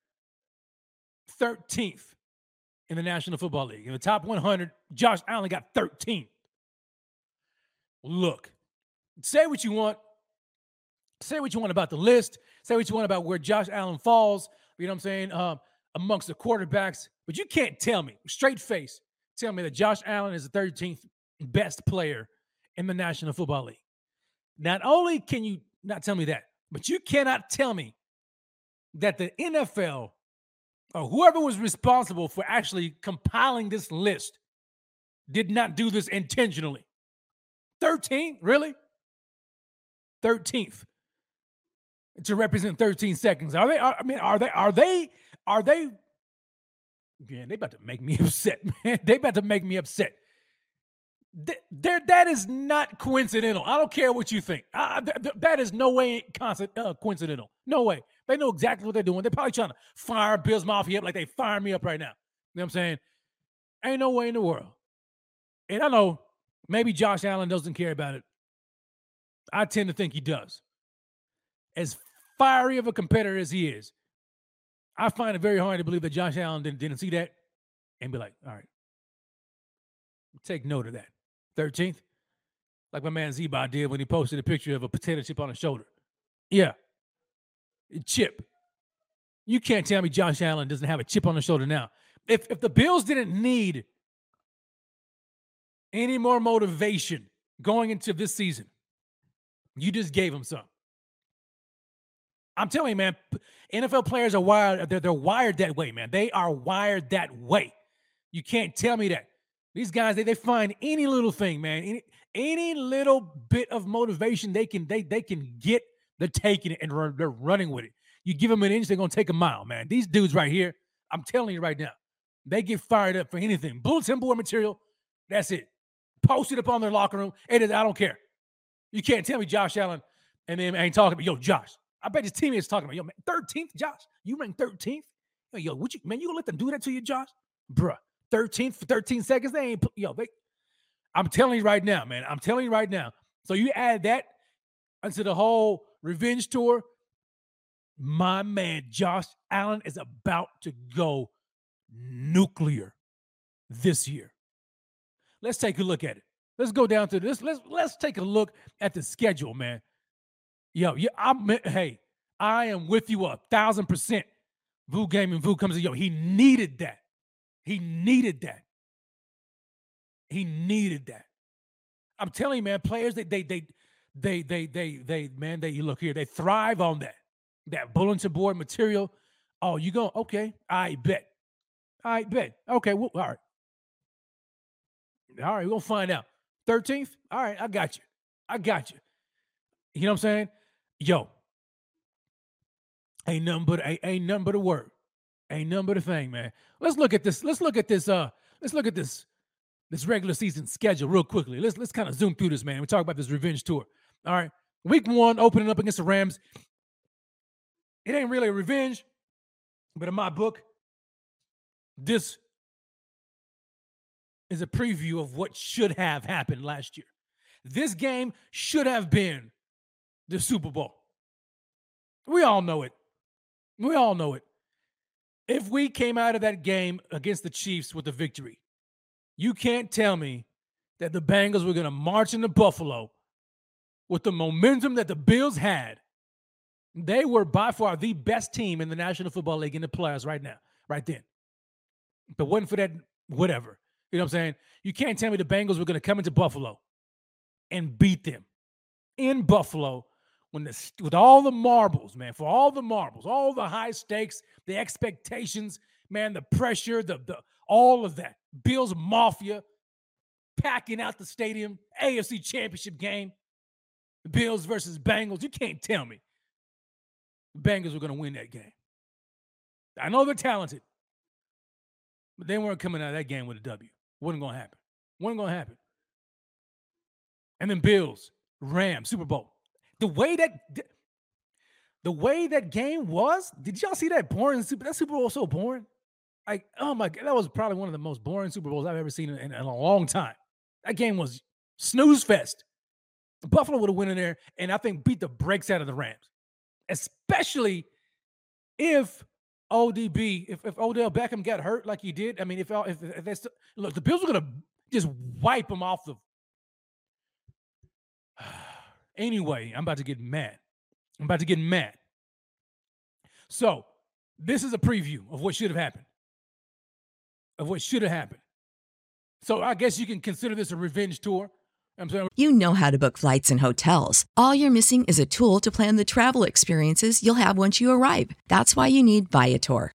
thirteenth in the National Football League. In the top one hundred, Josh Allen got thirteenth. Look, say what you want. Say what you want about the list. Say what you want about where Josh Allen falls, you know what I'm saying, um, amongst the quarterbacks. But you can't tell me, straight face, tell me that Josh Allen is the thirteenth best player in the National Football League. Not only can you not tell me that, but you cannot tell me that the N F L or whoever was responsible for actually compiling this list did not do this intentionally. thirteenth? Really? thirteenth. To represent thirteen seconds. Are they, are, I mean, are they, are they, are they, yeah, they about to make me upset, man. They about to make me upset. th- there, that is not coincidental. I don't care what you think. I, th- th- that is no way conci- uh, coincidental. No way. They know exactly what they're doing. They're probably trying to fire Bills Mafia up like they fire me up right now. You know what I'm saying? Ain't no way in the world. And I know maybe Josh Allen doesn't care about it. I tend to think he does. As fiery of a competitor as he is, I find it very hard to believe that Josh Allen didn't, didn't see that and be like, all right, take note of that. thirteenth, like my man Z-Bot did when he posted a picture of a potato chip on his shoulder. Yeah, chip. You can't tell me Josh Allen doesn't have a chip on his shoulder now. If if the Bills didn't need any more motivation going into this season, you just gave them some. I'm telling you, man, N F L players are wired. They're, they're wired that way, man. They are wired that way. You can't tell me that. These guys, they, they find any little thing, man, any, any little bit of motivation they can they they can get, they're taking it and run, they're running with it. You give them an inch, they're going to take a mile, man. These dudes right here, I'm telling you right now, they get fired up for anything. Bulletin board material, that's it. Post it up on their locker room. It is, I don't care. You can't tell me Josh Allen and then ain't talking about, yo, Josh. I bet his teammates talking about, yo, man, thirteenth, Josh. You ranked thirteenth? Yo, what you, man, you gonna let them do that to you, Josh? Bruh, thirteenth for thirteen seconds? They ain't, yo, they, I'm telling you right now, man. I'm telling you right now. So you add that into the whole revenge tour, my man Josh Allen is about to go nuclear this year. Let's take a look at it. Let's go down to this. Let's let's take a look at the schedule, man. Yo, yeah, I'm hey, I am with you a thousand percent. Vu Gaming Vu comes in. Yo, he needed that. He needed that. He needed that. I'm telling you, man, players they they they they they they they man, they you look here, they thrive on that. That bulletin board material. Oh, you go, okay, I bet. I bet. Okay, well, all right. All right, we're gonna find out. thirteenth? All right, I got you. I got you. You know what I'm saying? Yo, ain't nothing but ain't, ain't nothing but a word. Ain't nothing but a thing, man. Let's look at this. Let's look at this. Uh, let's look at this. This regular season schedule real quickly. Let's let's kind of zoom through this, man. We talk about this revenge tour. All right, week one opening up against the Rams. It ain't really a revenge, but in my book, this is a preview of what should have happened last year. This game should have been the Super Bowl. We all know it. We all know it. If we came out of that game against the Chiefs with a victory, you can't tell me that the Bengals were going to march into Buffalo with the momentum that the Bills had. They were by far the best team in the National Football League in the playoffs right now, right then. If it wasn't for that, whatever. You know what I'm saying? You can't tell me the Bengals were going to come into Buffalo and beat them in Buffalo when the, with all the marbles, man, for all the marbles, all the high stakes, the expectations, man, the pressure, the, the all of that. Bills Mafia packing out the stadium, A F C Championship game, Bills versus Bengals. You can't tell me the Bengals were going to win that game. I know they're talented, but they weren't coming out of that game with a W. Wasn't going to happen. Wasn't going to happen. And then Bills, Rams, Super Bowl. The way that the way that game was, did y'all see that boring Super? That Super Bowl was so boring. Like, oh my God, that was probably one of the most boring Super Bowls I've ever seen in, in, in a long time. That game was snooze fest. Buffalo would have went in there and I think beat the brakes out of the Rams, especially if O D B, if, if Odell Beckham got hurt like he did. I mean, if if, if that's look, the Bills were gonna just wipe him off the. Anyway, I'm about to get mad. I'm about to get mad. So, this is a preview of what should have happened. Of what should have happened. So, I guess you can consider this a revenge tour. I'm saying, you know how to book flights and hotels. All you're missing is a tool to plan the travel experiences you'll have once you arrive. That's why you need Viator.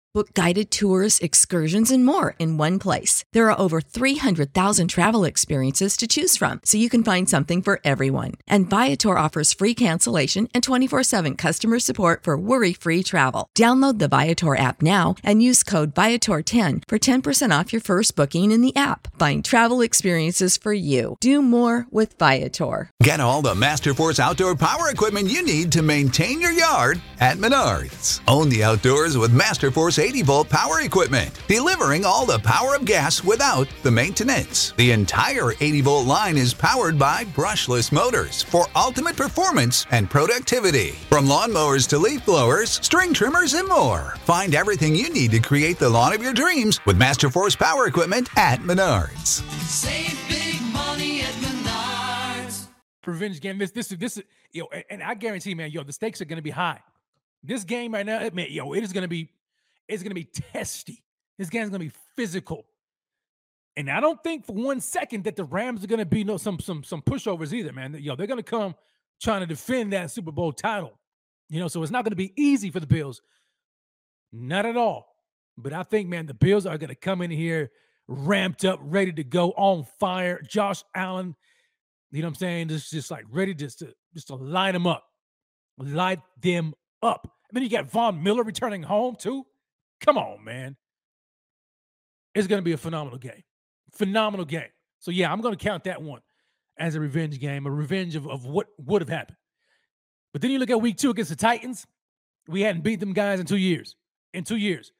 Book guided tours, excursions, and more in one place. There are over three hundred thousand travel experiences to choose from, so you can find something for everyone. And Viator offers free cancellation and twenty-four seven customer support for worry-free travel. Download the Viator app now and use code Viator ten for ten percent off your first booking in the app. Find travel experiences for you. Do more with Viator. Get all the Masterforce outdoor power equipment you need to maintain your yard at Menards. Own the outdoors with Masterforce eighty volt power equipment, delivering all the power of gas without the maintenance. The entire eighty volt line is powered by brushless motors for ultimate performance and productivity. From lawnmowers to leaf blowers, string trimmers, and more. Find everything you need to create the lawn of your dreams with Masterforce power equipment at Menards. Save big money at Menards. Revenge game. This, this, this, is, yo, and, and I guarantee, man, yo, the stakes are going to be high. This game right now, man, yo, it is going to be, it's going to be testy. This game's going to be physical. And I don't think for one second that the Rams are going to be no some some some pushovers either, man. Yo, they're going to come trying to defend that Super Bowl title. You know, so it's not going to be easy for the Bills. Not at all. But I think, man, the Bills are going to come in here ramped up, ready to go, on fire. Josh Allen, you know what I'm saying? Just, just like ready just to, just to light them up. Light them up. And then you got Von Miller returning home, too. Come on, man. It's going to be a phenomenal game. Phenomenal game. So, yeah, I'm going to count that one as a revenge game, a revenge of, of what would have happened. But then you look at week two against the Titans. We hadn't beat them guys in two years. In two years.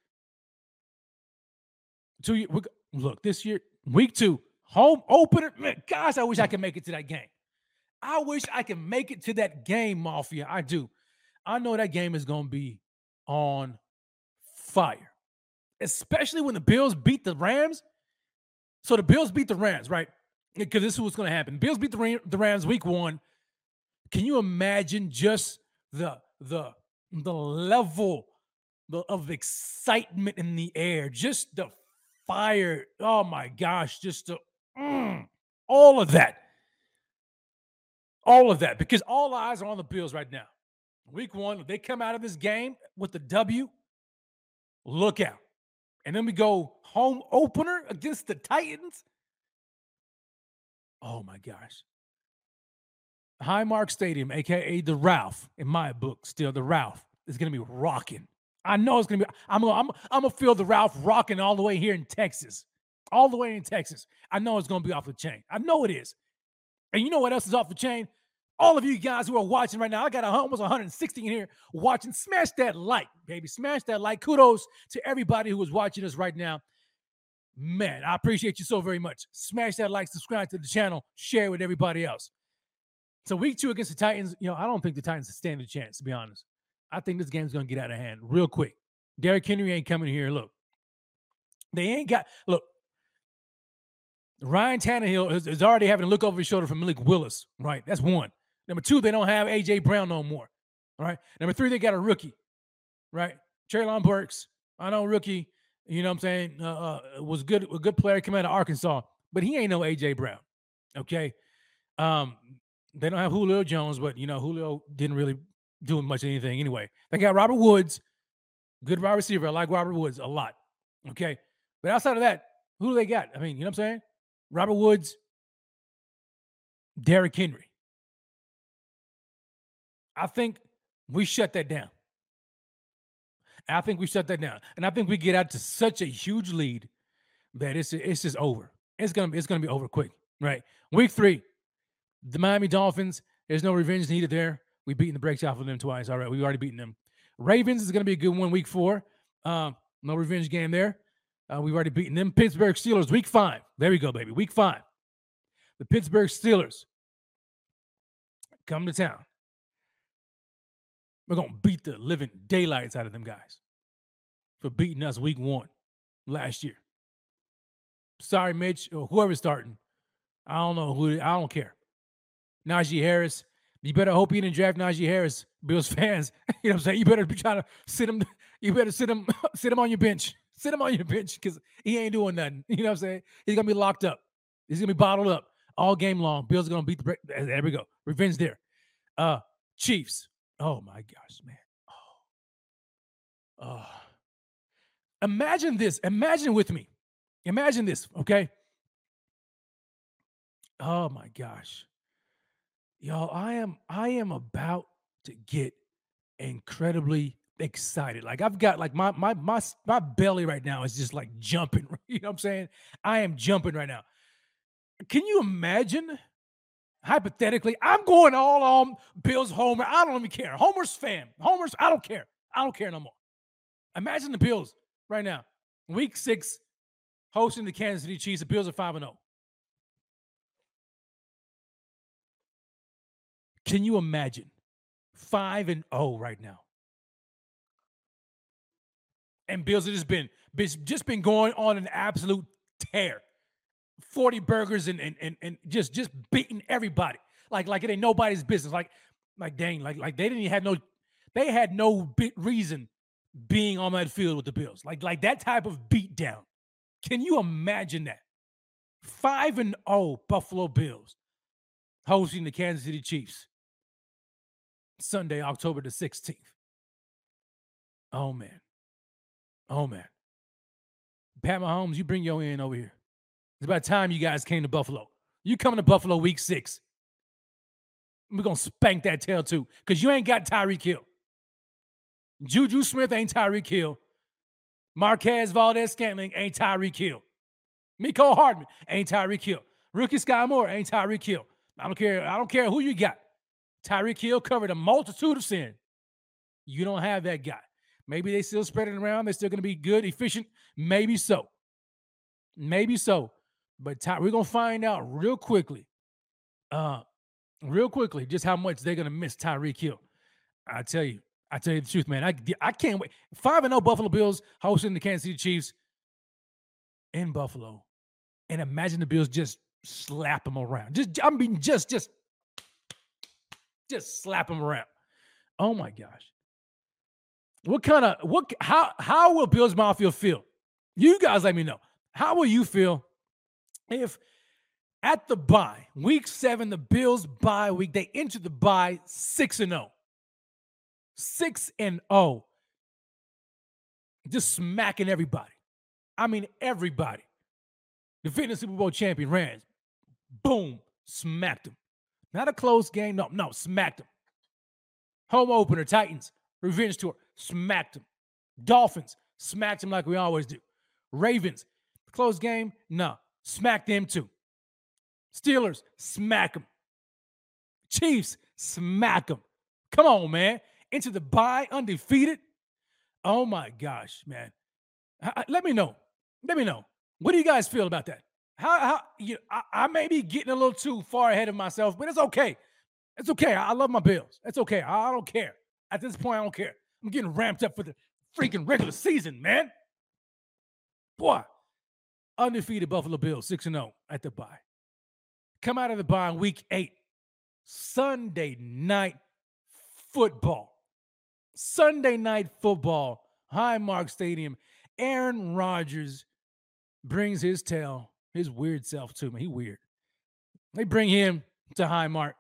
Two years. Look, this year, week two, home opener. Man, gosh, I wish I could make it to that game. I wish I could make it to that game, Mafia. I do. I know that game is going to be on fire, especially when the Bills beat the Rams. So the Bills beat the Rams, right? Because this is what's going to happen. Bills beat the, Ram- the Rams week one. Can you imagine just the the the level of excitement in the air, just the fire? Oh my gosh, just the mm, all of that, all of that, because all eyes are on the Bills right now. Week one, if they come out of this game with the W, look out. And then we go home opener against the Titans. Oh, my gosh. Highmark Stadium, a k a the Ralph, in my book, still the Ralph, is going to be rocking. I know it's going to be. I'm going I'm, I'm to feel the Ralph rocking all the way here in Texas. All the way in Texas. I know it's going to be off the chain. I know it is. And you know what else is off the chain? All of you guys who are watching right now, I got almost one hundred sixty in here watching. Smash that like, baby. Smash that like. Kudos to everybody who is watching us right now. Man, I appreciate you so very much. Smash that like, subscribe to the channel, share with everybody else. So week two against the Titans, you know, I don't think the Titans stand a chance, to be honest. I think this game's going to get out of hand real quick. Derrick Henry ain't coming here. Look, they ain't got, look, Ryan Tannehill is, is already having to look over his shoulder for Malik Willis, right? That's one. Number two, they don't have A J Brown no more, all right? Number three, they got a rookie, right? Treylon Burks, I know rookie, you know what I'm saying, uh, uh, was good, a good player, came out of Arkansas, but he ain't no A J Brown, okay? Um, they don't have Julio Jones, but, you know, Julio didn't really do much of anything anyway. They got Robert Woods, good wide receiver. I like Robert Woods a lot, okay? But outside of that, who do they got? I mean, you know what I'm saying? Robert Woods, Derrick Henry. I think we shut that down. I think we shut that down. And I think we get out to such a huge lead that it's it's just over. It's gonna, it's gonna be over quick, right? Week three, the Miami Dolphins, there's no revenge needed there. We've beaten the brakes off of them twice. All right, we've already beaten them. Ravens is gonna be a good one, week four. Um, no revenge game there. Uh, we've already beaten them. Pittsburgh Steelers, week five. There we go, baby. Week five. The Pittsburgh Steelers come to town. We're going to beat the living daylights out of them guys for beating us week one last year. Sorry, Mitch, or whoever's starting. I don't know who. I don't care. Najee Harris. You better hope you didn't draft Najee Harris, Bills fans. You know what I'm saying? You better be trying to sit him. You better sit him, sit him on your bench. Sit him on your bench because he ain't doing nothing. You know what I'm saying? He's going to be locked up. He's going to be bottled up all game long. Bills are going to beat the break. There we go. Revenge there. Uh, Chiefs. Oh, my gosh, man. Oh. oh. Imagine this. Imagine with me. Imagine this, okay? Oh my gosh. Y'all, I am I am about to get incredibly excited. Like I've got like my my my my belly right now is just like jumping. You know what I'm saying? I am jumping right now. Can you imagine? Hypothetically, I'm going all on Bills Homer. I don't even care. Homer's fan. Homer's, I don't care. I don't care no more. Imagine the Bills right now. Week six, hosting the Kansas City Chiefs. The Bills are five and oh. Can you imagine? five and oh right now. And Bills have just been, just been going on an absolute tear. forty burgers and and and, and just just beating everybody like like it ain't nobody's business. Like like dang, like like they didn't even have no they had no bit reason being on that field with the Bills. Like like that type of beatdown. Can you imagine that? Five and oh Buffalo Bills hosting the Kansas City Chiefs Sunday, October the sixteenth. Oh man, oh man. Pat Mahomes, you bring your in over here. It's about time you guys came to Buffalo. You coming to Buffalo week six. We're going to spank that tail too because you ain't got Tyreek Hill. Juju Smith ain't Tyreek Hill. Marquez Valdez-Scantling ain't Tyreek Hill. Mecole Hardman ain't Tyreek Hill. Rookie Sky Moore ain't Tyreek Hill. I don't care. I don't care who you got. Tyreek Hill covered a multitude of sin. You don't have that guy. Maybe they still spread it around. They're still going to be good, efficient. Maybe so. Maybe so. But Ty- we're going to find out real quickly, uh, real quickly, just how much they're going to miss Tyreek Hill. I tell you, I tell you the truth, man. I, I can't wait. five and oh Buffalo Bills hosting the Kansas City Chiefs in Buffalo. And imagine the Bills just slap them around. Just, I mean, just, just, just slap them around. Oh my gosh. What kind of, what, how, how will Bills Mafia feel? You guys let me know. How will you feel if at the bye, week seven, the Bills bye week, they enter the bye six and oh. six and oh. Just smacking everybody. I mean, everybody. Defending Super Bowl champion Rams. Boom. Smacked them. Not a close game. No, no, smacked them. Home opener, Titans. Revenge tour. Smacked them. Dolphins. Smacked them like we always do. Ravens. Close game. No. Smack them too. Steelers, smack them. Chiefs, smack them. Come on, man. Into the bye, undefeated. Oh, my gosh, man. I, let me know. Let me know. What do you guys feel about that? How, how you know, I, I may be getting a little too far ahead of myself, but it's okay. It's okay. I, I love my Bills. It's okay. I, I don't care. At this point, I don't care. I'm getting ramped up for the freaking regular season, man. Boy. Undefeated Buffalo Bills, six and oh at the bye. Come out of the bye in week eight. Sunday night football. Sunday night football. Highmark Stadium. Aaron Rodgers brings his tail, his weird self to me. He weird. They bring him to Highmark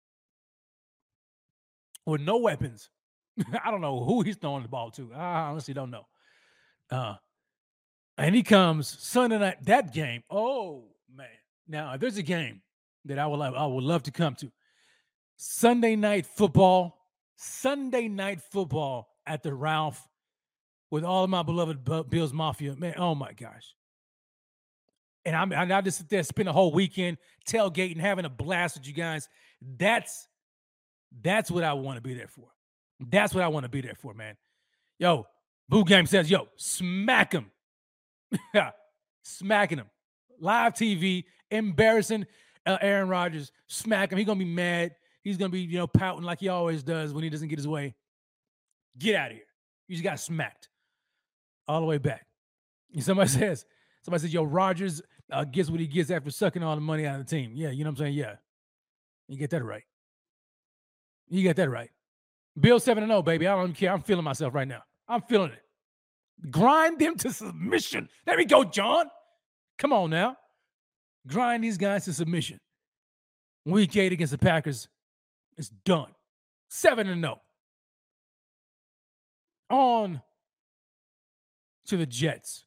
with no weapons. I don't know who he's throwing the ball to. I honestly don't know. Uh, And he comes Sunday night, that game. Oh, man. Now, if there's a game that I would love, I would love to come to. Sunday night football. Sunday night football at the Ralph with all of my beloved Bills Mafia. Man, oh, my gosh. And I'm, and I just sit there, spend a whole weekend tailgating, having a blast with you guys. That's, that's what I want to be there for. That's what I want to be there for, man. Yo, Boo Game says, yo, smack him. Smacking him. Live T V, embarrassing uh, Aaron Rodgers. Smack him. He's going to be mad. He's going to be, you know, pouting like he always does when he doesn't get his way. Get out of here. You just got smacked all the way back. And somebody says, somebody says, yo, Rodgers uh, gets what he gets after sucking all the money out of the team. Yeah, you know what I'm saying? Yeah. You get that right. You get that right. Bill seven and oh, baby. I don't even care. I'm feeling myself right now. I'm feeling it. Grind them to submission. There we go, John. Come on now. Grind these guys to submission. Week eight against the Packers is done. seven and oh. On to the Jets.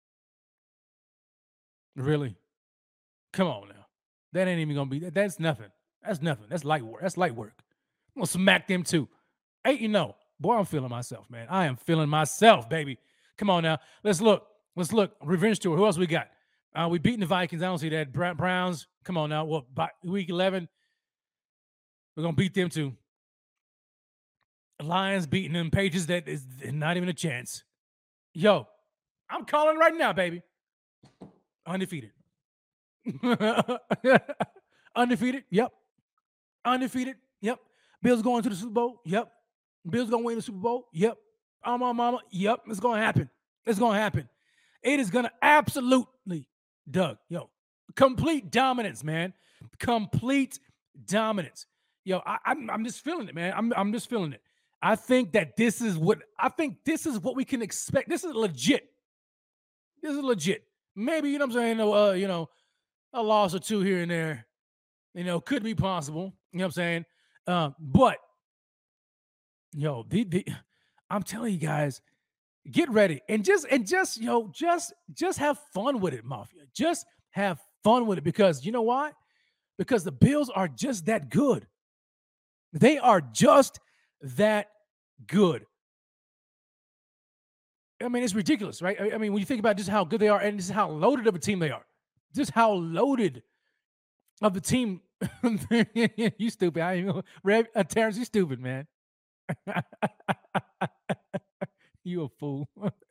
Really? Come on now. That ain't even gonna be that, that's nothing. That's nothing. That's light work. That's light work. I'm gonna smack them too. Hey, you know, boy, I'm feeling myself, man. I am feeling myself, baby. Come on now. Let's look. Let's look. Revenge tour. Who else we got? Uh, we beating the Vikings. I don't see that. Browns. Come on now. Well, by week eleven, we're gonna beat them too. Lions beating them. Pages, that is not even a chance. Yo, I'm calling right now, baby. Undefeated. Undefeated. Yep. Undefeated. Yep. Bills going to the Super Bowl. Yep. Bills gonna win the Super Bowl. Yep. Oh my mama. Yep. It's gonna happen. It's gonna happen. It is gonna absolutely, Doug. Yo, complete dominance, man. Complete dominance. Yo, I, I'm I'm just feeling it, man. I'm I'm just feeling it. I think that this is what I think this is what we can expect. This is legit. This is legit. Maybe, you know what I'm saying, uh, you know, a loss or two here and there, you know, could be possible. You know what I'm saying? Um, but yo, the, the I'm telling you guys, get ready and just and just yo, just just have fun with it, Mafia. Just have fun with it, because you know why? Because the Bills are just that good. They are just that good. I mean, it's ridiculous, right? I mean, when you think about just how good they are and just how loaded of a team they are, just how loaded of the team. You stupid. I ain't Rev, uh, Terrence, you stupid, man. You a fool.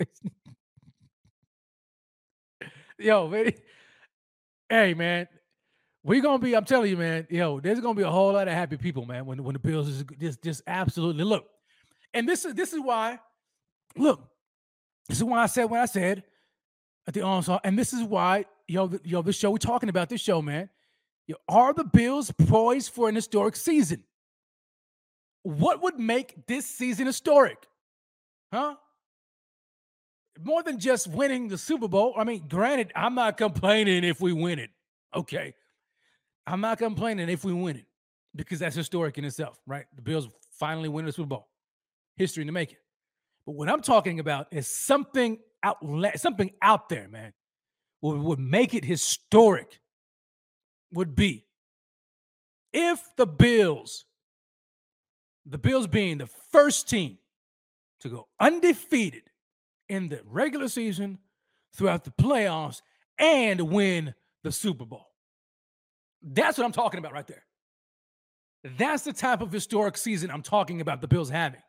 Yo, man. Hey, man. We're gonna be, I'm telling you, man, yo, there's gonna be a whole lot of happy people, man, when, when the Bills is just, just absolutely look. And this is this is why, look, this is why I said what I said at the onslaught, and this is why, yo, the, yo, this show, we're talking about this show, man. Yo, are the Bills poised for an historic season? What would make this season historic? Huh? More than just winning the Super Bowl. I mean, granted, I'm not complaining if we win it. Okay. I'm not complaining if we win it, because that's historic in itself, right? The Bills finally win the Super Bowl. History in the making. But what I'm talking about is something out, something out there, man, what would make it historic would be if the Bills, the Bills being the first team to go undefeated in the regular season, throughout the playoffs, and win the Super Bowl. That's what I'm talking about right there. That's the type of historic season I'm talking about the Bills having.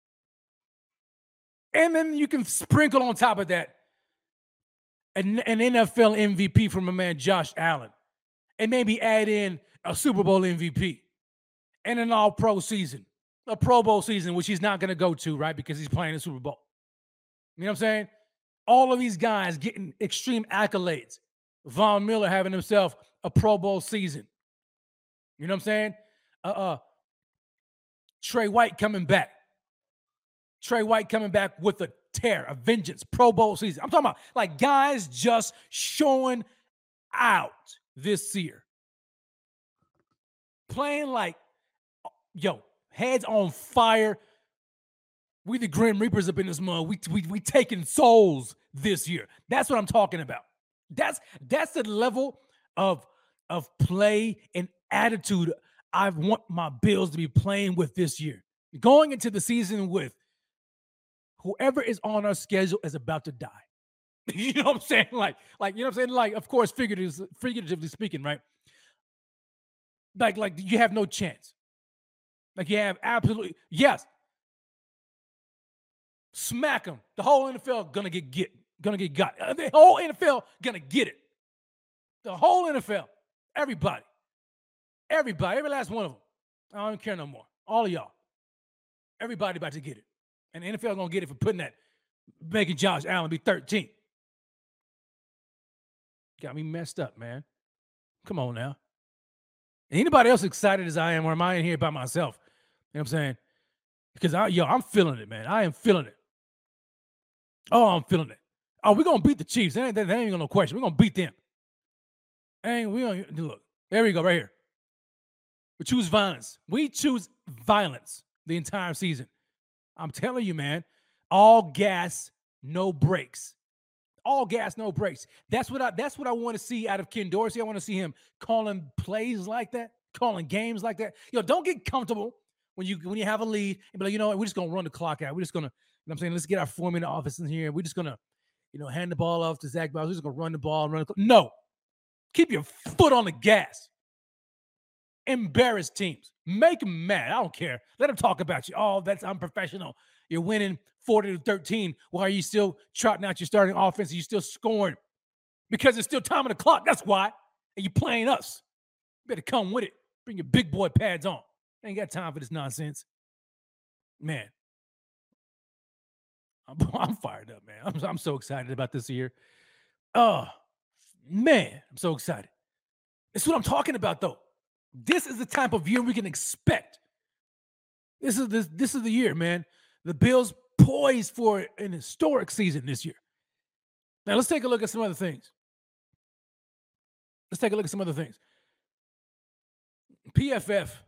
And then you can sprinkle on top of that an, an N F L M V P from my man Josh Allen, and maybe add in a Super Bowl M V P and an all-pro season, a Pro Bowl season, which he's not going to go to, right, because he's playing the Super Bowl. You know what I'm saying? All of these guys getting extreme accolades. Von Miller having himself a Pro Bowl season. You know what I'm saying? Uh-uh. Trey White coming back. Trey White coming back with a tear, a vengeance, Pro Bowl season. I'm talking about like guys just showing out this year. Playing like, yo, heads on fire. We the Grim Reapers up in this mud. We, we, we taking souls this year. That's what I'm talking about. That's that's the level of, of play and attitude I want my Bills to be playing with this year. Going into the season with whoever is on our schedule is about to die. You know what I'm saying? Like, like you know what I'm saying? Like, of course, figuratively, figuratively speaking, right? Like, like you have no chance. Like you have absolutely, yes. Smack them. The whole N F L gonna get get gonna get got. The whole N F L gonna get it. The whole N F L, everybody, everybody, every last one of them. I don't care no more. All of y'all, everybody about to get it, and the N F L gonna get it for putting that, making Josh Allen be thirteen. Got me messed up, man. Come on now. Anybody else excited as I am, or am I in here by myself? You know what I'm saying? Because I, yo, I'm feeling it, man. I am feeling it. Oh, I'm feeling it. Oh, we're gonna beat the Chiefs. That ain't, that ain't no question. We're gonna beat them. And we gonna look. There we go, right here. We choose violence. We choose violence the entire season. I'm telling you, man. All gas, no brakes. All gas, no brakes. That's what I that's what I want to see out of Ken Dorsey. I want to see him calling plays like that, calling games like that. Yo, don't get comfortable when you when you have a lead and be like, you know what, we're just gonna run the clock out. We're just gonna, you know what I'm saying, let's get our four minute offense in here. We're just gonna, you know, hand the ball off to Zach Bowers. We're just gonna run the ball and run the clock. No. Keep your foot on the gas. Embarrass teams. Make them mad. I don't care. Let them talk about you. Oh, that's unprofessional. You're winning forty to thirteen. Why are you still trotting out your starting offense and you're still scoring? Because it's still time on the clock. That's why. And you're playing us. You better come with it. Bring your big boy pads on. Ain't got time for this nonsense. Man. I'm, I'm fired up, man. I'm, I'm so excited about this year. Oh, man. I'm so excited. That's what I'm talking about, though. This is the type of year we can expect. This is this, this is the year, man. The Bills poised for an historic season this year. Now, let's take a look at some other things. Let's take a look at some other things. P F F.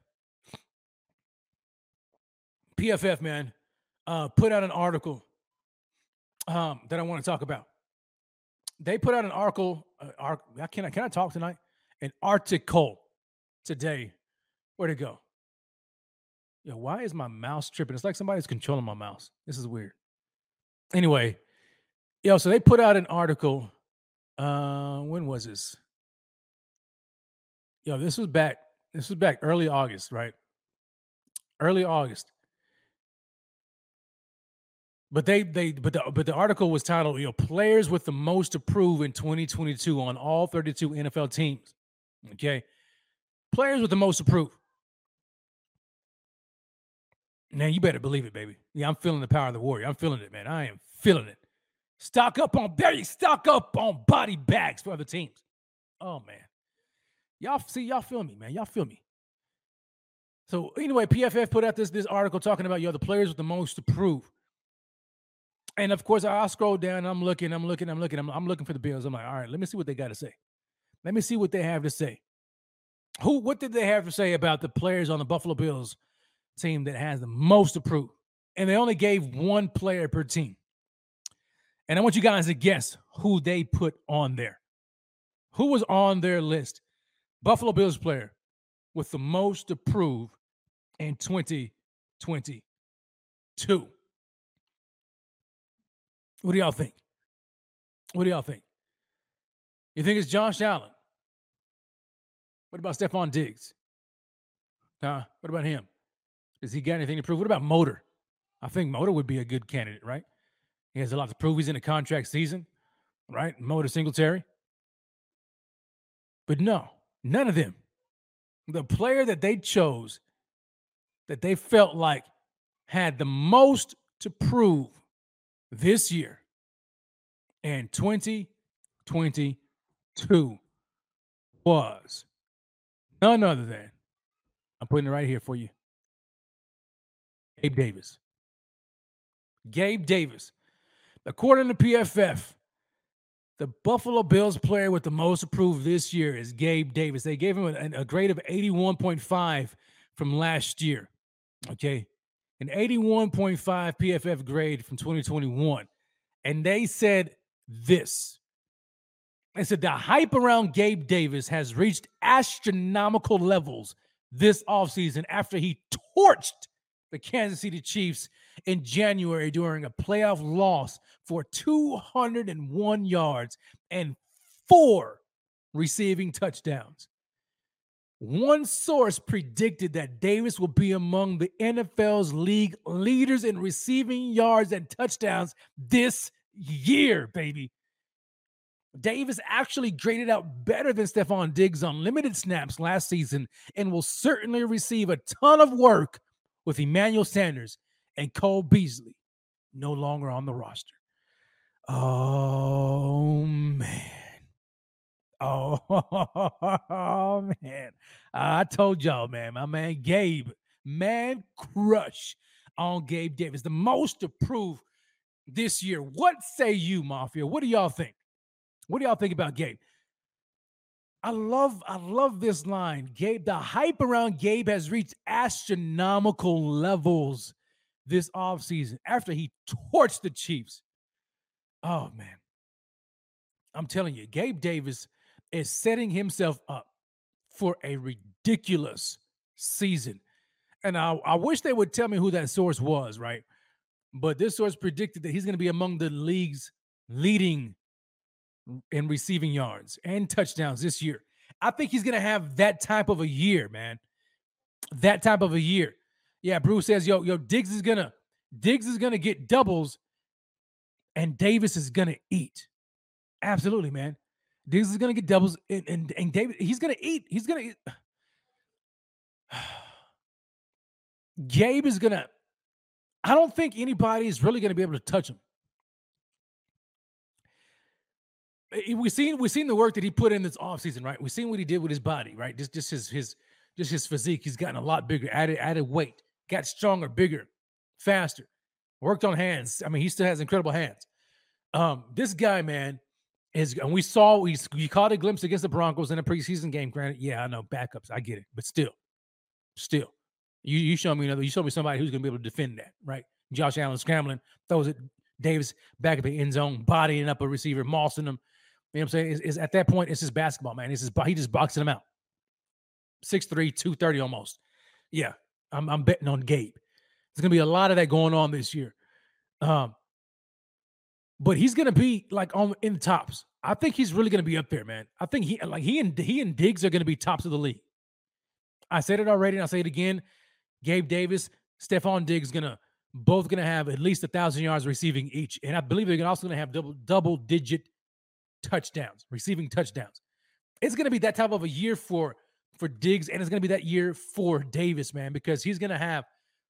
P F F, man, uh, put out an article um, that I want to talk about. They put out an article. Uh, arc, can I can I talk tonight? An article today. Where'd it go? Yo, why is my mouse tripping? It's like somebody's controlling my mouse. This is weird. Anyway, yo, so they put out an article. Uh, when was this? Yo, this was back. This was back early August, right? Early August. But they they but the but the article was titled, you know, players with the most to prove in twenty twenty-two on all thirty-two N F L teams. Okay. Players with the most to prove. Man, you better believe it, baby. Yeah, I'm feeling the power of the warrior. I'm feeling it, man. I am feeling it. Stock up on berry, stock up on body bags for other teams. Oh, man. Y'all see, y'all feel me, man. Y'all feel me. So anyway, P F F put out this, this article talking about, you know, the players with the most to prove. And of course, I'll scroll down, and I'm looking, I'm looking, I'm looking, I'm, I'm looking for the Bills. I'm like, all right, let me see what they got to say. Let me see what they have to say. Who, what did they have to say about the players on the Buffalo Bills team that has the most to prove? And they only gave one player per team. And I want you guys to guess who they put on there. Who was on their list? Buffalo Bills player with the most to prove in twenty twenty-two. What do y'all think? What do y'all think? You think it's Josh Allen? What about Stephon Diggs? Huh? What about him? Does he got anything to prove? What about Motor? I think Motor would be a good candidate, right? He has a lot to prove. He's in a contract season, right? Motor Singletary. But no, none of them. The player that they chose, that they felt like had the most to prove this year in twenty twenty-two was none other than, I'm putting it right here for you, Gabe Davis. Gabe Davis. According to P F F, the Buffalo Bills player with the most approved this year is Gabe Davis. They gave him a, a grade of eighty-one point five from last year. Okay. An eighty-one point five P F F grade from twenty twenty-one. And they said this. They said the hype around Gabe Davis has reached astronomical levels this offseason after he torched the Kansas City Chiefs in January during a playoff loss for two hundred one yards and four receiving touchdowns. One source predicted that Davis will be among the N F L's league leaders in receiving yards and touchdowns this year, baby. Davis actually graded out better than Stephon Diggs on limited snaps last season and will certainly receive a ton of work with Emmanuel Sanders and Cole Beasley no longer on the roster. Oh, man. Oh, oh, man. I told y'all, man. My man Gabe, man crush on Gabe Davis. The most to prove this year. What say you, Mafia? What do y'all think? What do y'all think about Gabe? I love, I love this line. Gabe, the hype around Gabe has reached astronomical levels this offseason after he torched the Chiefs. Oh, man. I'm telling you, Gabe Davis is setting himself up for a ridiculous season. And I, I wish they would tell me who that source was, right? But this source predicted that he's going to be among the league's leading in receiving yards and touchdowns this year. I think he's going to have that type of a year, man. That type of a year. Yeah, Bruce says, yo, yo, Diggs is going to Diggs is going to get doubles and Davis is going to eat. Absolutely, man. Diggs is going to get doubles and, and, and David, he's going to eat. He's going to eat. Gabe is going to, I don't think anybody is really going to be able to touch him. We've seen, we've seen the work that he put in this offseason, right? We've seen what he did with his body, right? Just, just his, his, just his physique. He's gotten a lot bigger, added, added weight, got stronger, bigger, faster, worked on hands. I mean, he still has incredible hands. Um, this guy, man, is, and we saw, we, we caught a glimpse against the Broncos in a preseason game. Granted, yeah, I know, backups, I get it, but still, still, you, you show me another, you show me somebody who's going to be able to defend that, right? Josh Allen scrambling, throws it, Davis back at the end zone, bodying up a receiver, mossing him. You know what I'm saying? Is, is at that point, it's just basketball, man. It's just, he just boxing him out. six three, two thirty almost. Yeah, I'm, I'm betting on Gabe. There's going to be a lot of that going on this year. Um, but he's going to be like on in the tops. I think he's really going to be up there, man. I think he like he and he and Diggs are going to be tops of the league. I said it already, and I'll say it again. Gabe Davis, Stephon Diggs going to both going to have at least a thousand yards receiving each, and I believe they're also going to have double double digit touchdowns, receiving touchdowns. It's going to be that type of a year for for Diggs, and it's going to be that year for Davis, man, because he's going to have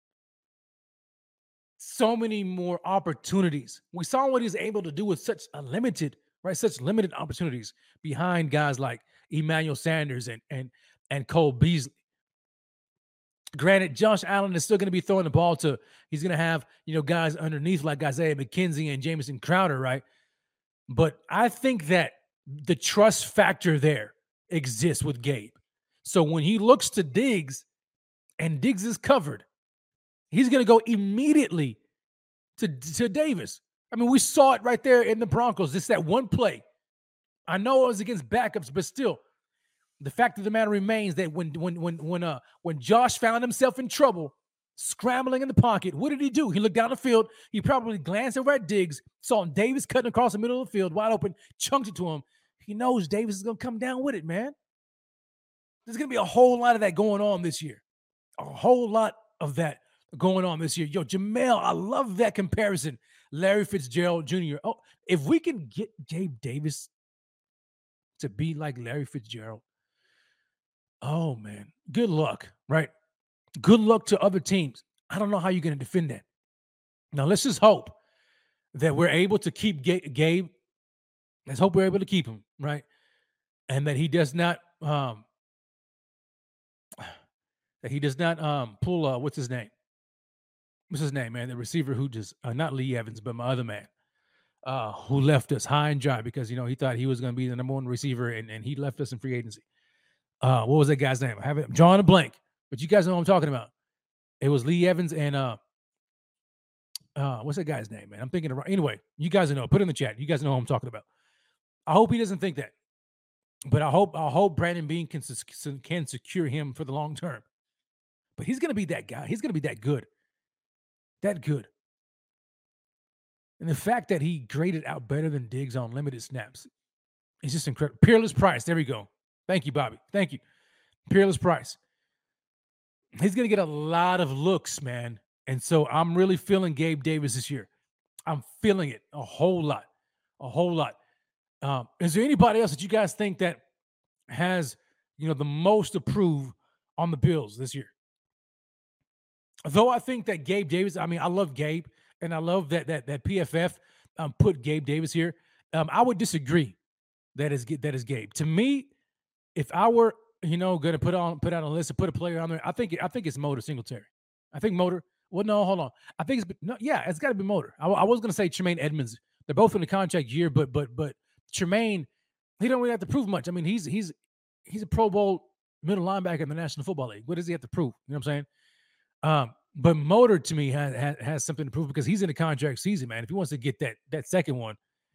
so many more opportunities. We saw what he's able to do with such a limited, right, such limited opportunities behind guys like Emmanuel Sanders and and and Cole Beasley. Granted, Josh Allen is still going to be throwing the ball to, he's going to have, you know, guys underneath like Isaiah McKenzie and Jamison Crowder, right? But I think that the trust factor there exists with Gabe. So when he looks to Diggs and Diggs is covered, he's going to go immediately to, to Davis. I mean, we saw it right there in the Broncos. It's that one play. I know it was against backups, but still, the fact of the matter remains that when when when when uh when Josh found himself in trouble, scrambling in the pocket, what did he do? He looked down the field. He probably glanced over at Diggs, saw Davis cutting across the middle of the field, wide open, chunked it to him. He knows Davis is going to come down with it, man. There's going to be a whole lot of that going on this year. A whole lot of that going on this year. Yo, Jamel, I love that comparison. Larry Fitzgerald Junior Oh, if we can get Gabe Davis to be like Larry Fitzgerald, oh, man, good luck, right? Good luck to other teams. I don't know how you're going to defend that. Now, let's just hope that we're able to keep Gabe. Let's hope we're able to keep him, right? And that he does not, um, that he does not um, pull, uh, what's his name? What's his name, man? The receiver who just, uh, not Lee Evans, but my other man, uh, who left us high and dry because, you know, he thought he was going to be the number one receiver, and, and he left us in free agency. Uh, what was that guy's name? I have it, drawing a blank, but you guys know what I'm talking about. It was Lee Evans and uh, uh, what's that guy's name, man? I'm thinking of, anyway, you guys know. Put it in the chat. You guys know what I'm talking about. I hope he doesn't think that, but I hope I hope Brandon Beane can can secure him for the long term. But he's gonna be that guy. He's gonna be that good, that good. And the fact that he graded out better than Diggs on limited snaps is just incredible. Peerless Price. There we go. Thank you, Bobby. Thank you. Peerless Price. He's going to get a lot of looks, man. And so I'm really feeling Gabe Davis this year. I'm feeling it a whole lot. A whole lot. Um, is there anybody else that you guys think that has, you know, the most to prove on the Bills this year? Though I think that Gabe Davis, I mean, I love Gabe, and I love that that that P F F um, put Gabe Davis here. Um, I would disagree that is that is Gabe. To me, if I were, you know, going to put on put out a list and put a player on there, I think I think it's Motor Singletary. I think Motor. Well, no, hold on. I think it's no, yeah, it's got to be Motor. I, I was going to say Tremaine Edmonds. They're both in the contract year, but but but Tremaine, he don't really have to prove much. I mean, he's he's he's a Pro Bowl middle linebacker in the National Football League. What does he have to prove? You know what I'm saying? Um, but Motor to me has, has has something to prove because he's in the contract season, man. If he wants to get that that second one,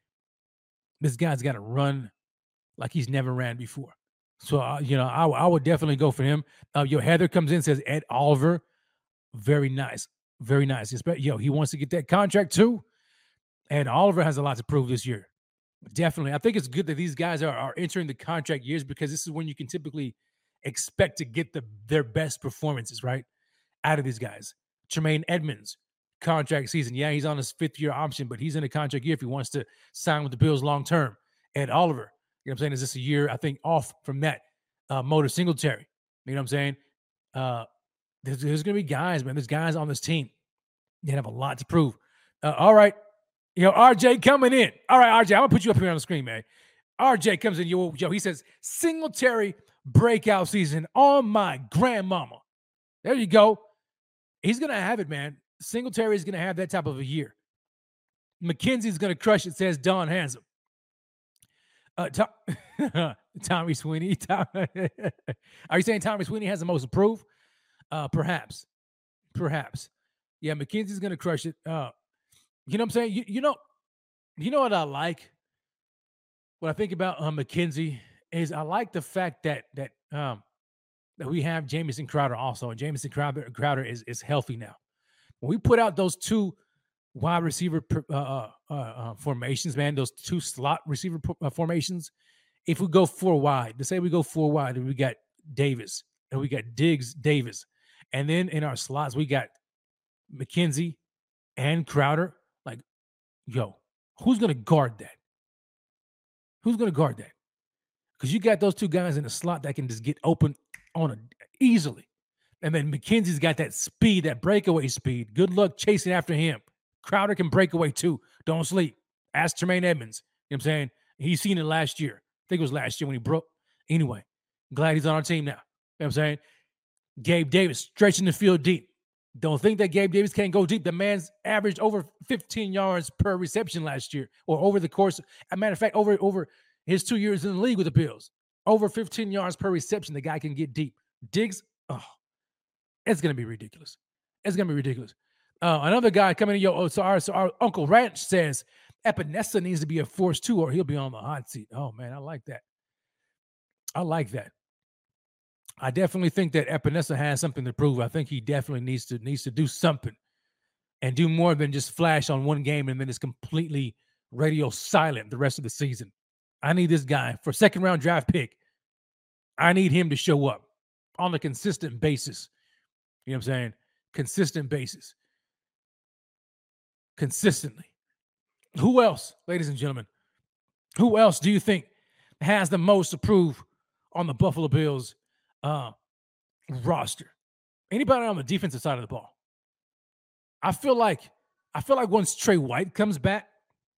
this guy's got to run like he's never ran before. So, uh, you know, I, I would definitely go for him. Uh, yo, Heather comes in, says Ed Oliver. Very nice. Very nice. Yo, he wants to get that contract too. And Oliver has a lot to prove this year. Definitely. I think it's good that these guys are, are entering the contract years because this is when you can typically expect to get the their best performances, right, out of these guys. Tremaine Edmonds, contract season. Yeah, he's on his fifth year option, but he's in a contract year if he wants to sign with the Bills long term. Ed Oliver, you know what I'm saying, is this a year, I think, off from that. Uh, Motor Singletary, you know what I'm saying? Uh, there's there's going to be guys, man. There's guys on this team that have a lot to prove. Uh, all right. You know, R J coming in. All right, R J, I'm going to put you up here on the screen, man. R J comes in. Yo, yo, he says, Singletary breakout season on my grandmama. There you go. He's going to have it, man. Singletary is going to have that type of a year. McKenzie's going to crush it, says Don Handsome. Uh, Tom, Tommy Sweeney. Tom, are you saying Tommy Sweeney has the most to prove? Uh, perhaps. Perhaps. Yeah, McKenzie's going to crush it. Uh, you know what I'm saying? You, you know you know what I like? What I think about uh, McKenzie is I like the fact that that um, that we have Jamison Crowder also. And Jamison Crowder, Crowder is, is healthy now. When we put out those two wide receiver uh, uh, uh, formations, man, those two slot receiver uh, formations, if we go four wide, let's say we go four wide and we got Davis and we got Diggs, Davis. And then in our slots, we got McKenzie and Crowder. Like, yo, who's going to guard that? Who's going to guard that? Because you got those two guys in the slot that can just get open on a easily. And then McKenzie's got that speed, that breakaway speed. Good luck chasing after him. Crowder can break away too. Don't sleep. Ask Tremaine Edmonds. You know what I'm saying? He's seen it last year. I think it was last year when he broke. Anyway, glad he's on our team now. You know what I'm saying? Gabe Davis stretching the field deep. Don't think that Gabe Davis can't go deep. The man's averaged over fifteen yards per reception last year, or over the course. As a matter of fact, over, over his two years in the league with the Bills, over fifteen yards per reception, the guy can get deep. Diggs, oh, it's going to be ridiculous. It's going to be ridiculous. Uh, another guy coming in, yo, oh, so our, so our Uncle Ranch says Epinesa needs to be a force too, or he'll be on the hot seat. Oh, man, I like that. I like that. I definitely think that Epinesa has something to prove. I think he definitely needs to needs to do something and do more than just flash on one game and then it's completely radio silent the rest of the season. I need this guy for second round draft pick. I need him to show up on a consistent basis. You know what I'm saying? Consistent basis. Consistently. Who else, ladies and gentlemen, who else do you think has the most to prove on the Buffalo Bills uh, roster? Anybody on the defensive side of the ball? I feel like I feel like once Trey White comes back,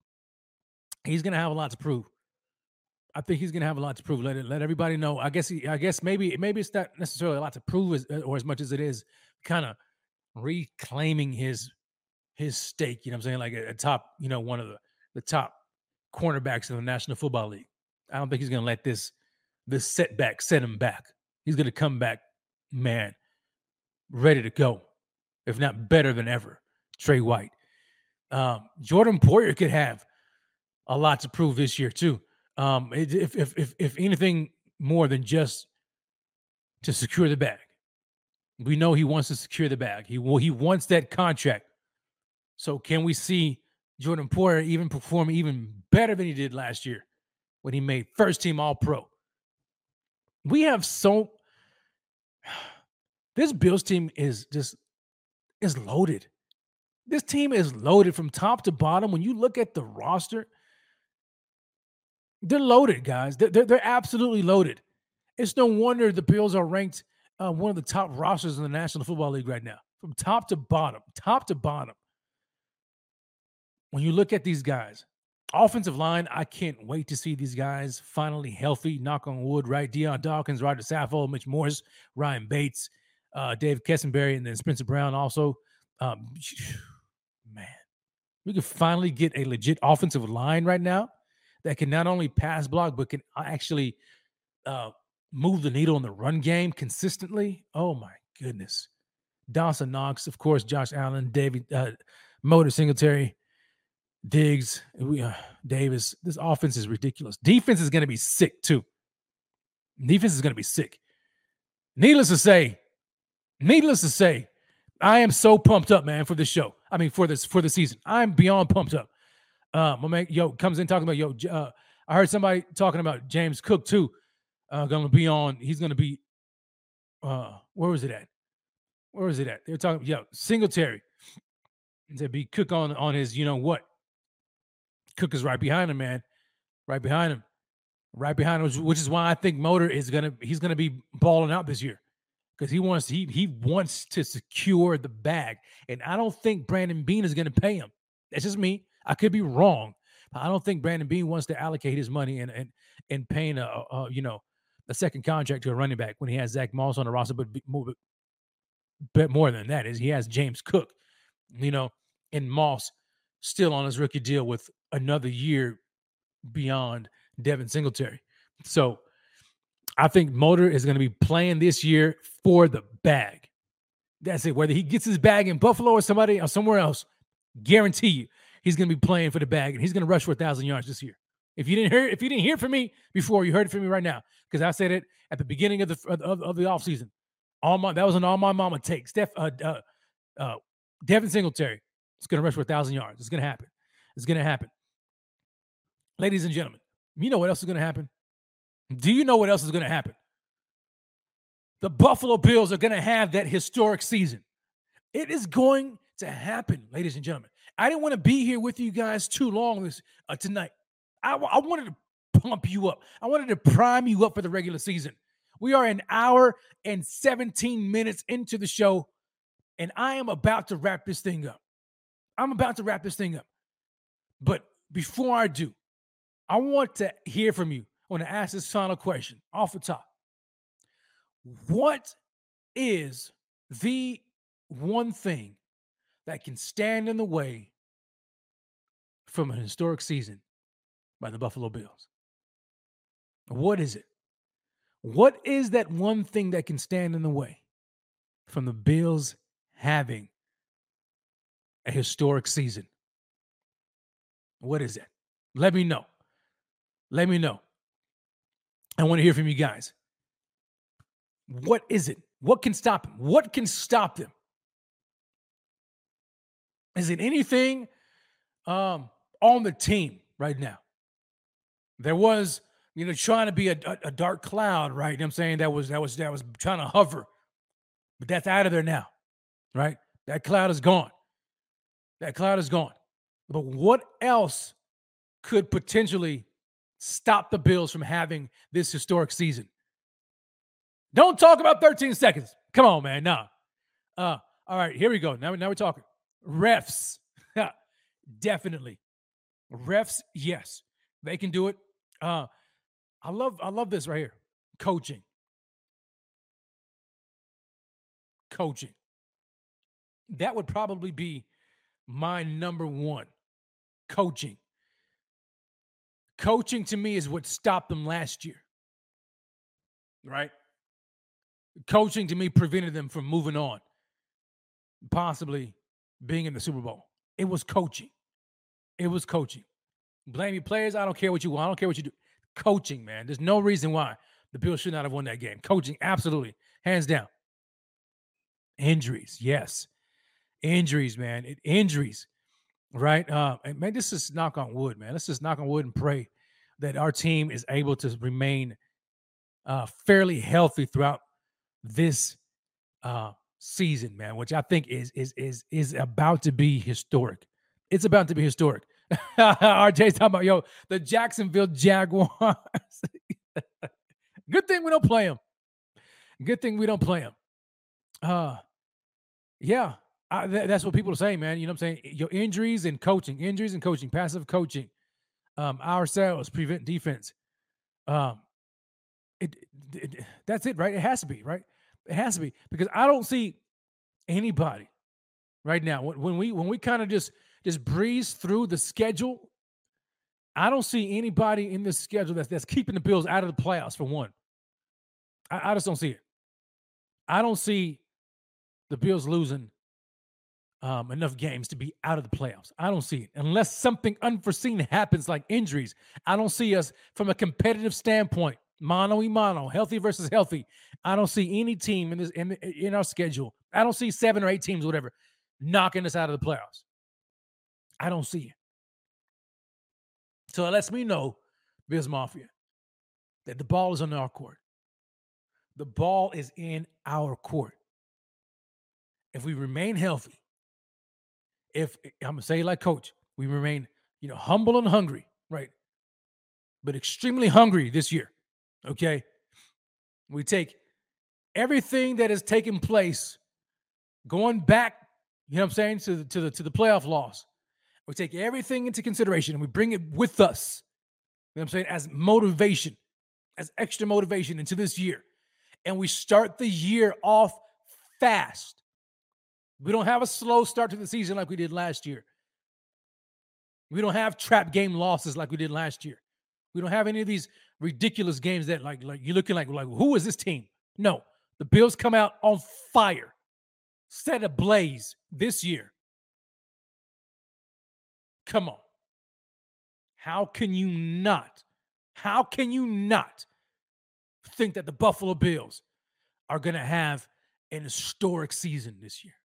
he's gonna have a lot to prove. I think he's gonna have a lot to prove. Let it, let everybody know. I guess he, I guess maybe maybe it's not necessarily a lot to prove, as, or as much as it is kind of reclaiming his his stake. You know what I'm saying? Like a, a top, you know, one of the the top cornerbacks in the National Football League. I don't think he's gonna let this this setback set him back. He's gonna come back, man, ready to go, if not better than ever. Trey White, um, Jordan Poyer could have a lot to prove this year too. Um, if, if, if, if anything more than just to secure the bag. We know he wants to secure the bag. He he wants that contract. So can we see Jordan Poyer even perform even better than he did last year when he made first team All-Pro? We have so this Bills team is just is loaded. This team is loaded from top to bottom. When you look at the roster, they're loaded, guys. They're, they're, they're absolutely loaded. It's no wonder the Bills are ranked uh, one of the top rosters in the National Football League right now. From top to bottom, top to bottom. When you look at these guys, offensive line, I can't wait to see these guys finally healthy. Knock on wood, right? Deion Dawkins, Roger Saffold, Mitch Morse, Ryan Bates, uh, Dave Kessenberry, and then Spencer Brown also. Um, man, we could finally get a legit offensive line right now that can not only pass block, but can actually uh, move the needle in the run game consistently. Oh, my goodness. Dawson Knox, of course, Josh Allen, David, uh, Motor Singletary. Diggs, we, uh, Davis. This offense is ridiculous. Defense is going to be sick too. Defense is going to be sick. Needless to say, needless to say, I am so pumped up, man, for this show. I mean, for this for the season. I'm beyond pumped up. Uh, my man, yo, comes in talking about, yo, uh, I heard somebody talking about James Cook too. Uh, going to be on. He's going to be. Uh, where was it at? Where was it at? They were talking, yo, Singletary. To be Cook on on his, you know what? Cook is right behind him, man. Right behind him. Right behind him, which is why I think Motor is gonna he's gonna be balling out this year. Because he wants he he wants to secure the bag. And I don't think Brandon Beane is gonna pay him. That's just me. I could be wrong. I don't think Brandon Beane wants to allocate his money and and and paying a, a you know a second contract to a running back when he has Zach Moss on the roster, but more, but more than that is he has James Cook, you know, and Moss still on his rookie deal with another year beyond Devin Singletary. So I think Motor is going to be playing this year for the bag. That's it. Whether he gets his bag in Buffalo or somebody or somewhere else, guarantee you he's going to be playing for the bag and he's going to rush for a thousand yards this year. If you didn't hear, if you didn't hear from me before, you heard it from me right now because I said it at the beginning of the of, of the offseason. All my that was an all my mama take. Steph, uh, uh, uh, Devin Singletary is going to rush for a thousand yards. It's going to happen. It's going to happen. Ladies and gentlemen, you know what else is going to happen? Do you know what else is going to happen? The Buffalo Bills are going to have that historic season. It is going to happen, ladies and gentlemen. I didn't want to be here with you guys too long this uh, tonight. I, I wanted to pump you up. I wanted to prime you up for the regular season. We are an hour and seventeen minutes into the show, and I am about to wrap this thing up. I'm about to wrap this thing up. But before I do, I want to hear from you. I want to ask this final question off the top. What is the one thing that can stand in the way from an historic season by the Buffalo Bills? What is it? What is that one thing that can stand in the way from the Bills having a historic season? What is it? Let me know. Let me know. I want to hear from you guys. What is it? What can stop them? What can stop them? Is it anything um, on the team right now? There was, you know, trying to be a, a, a dark cloud, right? You know what I'm saying? That was that was that was trying to hover. But that's out of there now, right? That cloud is gone. That cloud is gone. But what else could potentially stop the Bills from having this historic season? Don't talk about thirteen seconds. Come on, man. Nah. Uh, all right, here we go. Now, now we're talking. Refs. Definitely. Refs, yes. They can do it. Uh, I love I love this right here. Coaching. Coaching. That would probably be my number one. Coaching. Coaching to me is what stopped them last year. Right? Coaching to me prevented them from moving on, possibly being in the Super Bowl. It was coaching. It was coaching. Blame your players. I don't care what you want. I don't care what you do. Coaching, man. There's no reason why the Bills should not have won that game. Coaching, absolutely. Hands down. Injuries, yes. Injuries, man. It, injuries, right? Uh, and man, this is knock on wood, man. Let's just knock on wood and pray that our team is able to remain uh, fairly healthy throughout this uh, season, man, which I think is is is is about to be historic. It's about to be historic. R J's talking about, yo, the Jacksonville Jaguars. Good thing we don't play them. Good thing we don't play them. Uh, yeah, I, th- that's what people are saying, man. You know what I'm saying? Your injuries and coaching, injuries and coaching, passive coaching, um, ourselves prevent defense. Um, it, it, it that's it, right? It has to be, right? It has to be, because I don't see anybody right now when, when we when we kind of just just breeze through the schedule. I don't see anybody in this schedule that's that's keeping the Bills out of the playoffs. For one, I, I just don't see it. I don't see the Bills losing um, enough games to be out of the playoffs. I don't see it. Unless something unforeseen happens like injuries, I don't see us from a competitive standpoint, mano y mano, healthy versus healthy. I don't see any team in this in, in our schedule. I don't see seven or eight teams, whatever, knocking us out of the playoffs. I don't see it. So it lets me know, Bills Mafia, that the ball is on our court. The ball is in our court. If we remain healthy, if I'm gonna say it like Coach, we remain, you know, humble and hungry, right? But extremely hungry this year. Okay. We take everything that has taken place going back, you know what I'm saying, to the to the to the playoff loss. We take everything into consideration and we bring it with us. You know what I'm saying? As motivation, as extra motivation into this year. And we start the year off fast. We don't have a slow start to the season like we did last year. We don't have trap game losses like we did last year. We don't have any of these ridiculous games that like, like you're looking like, like, who is this team? No, the Bills come out on fire, set ablaze this year. Come on. How can you not, how can you not think that the Buffalo Bills are going to have an historic season this year?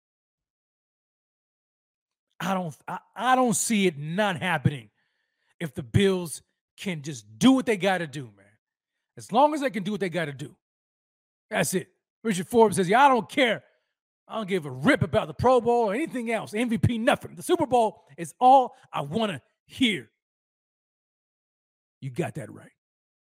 I don't I, I don't see it not happening if the Bills can just do what they got to do, man. As long as they can do what they got to do. That's it. Richard Forbes says, yeah, I don't care. I don't give a rip about the Pro Bowl or anything else. M V P, nothing. The Super Bowl is all I want to hear. You got that right.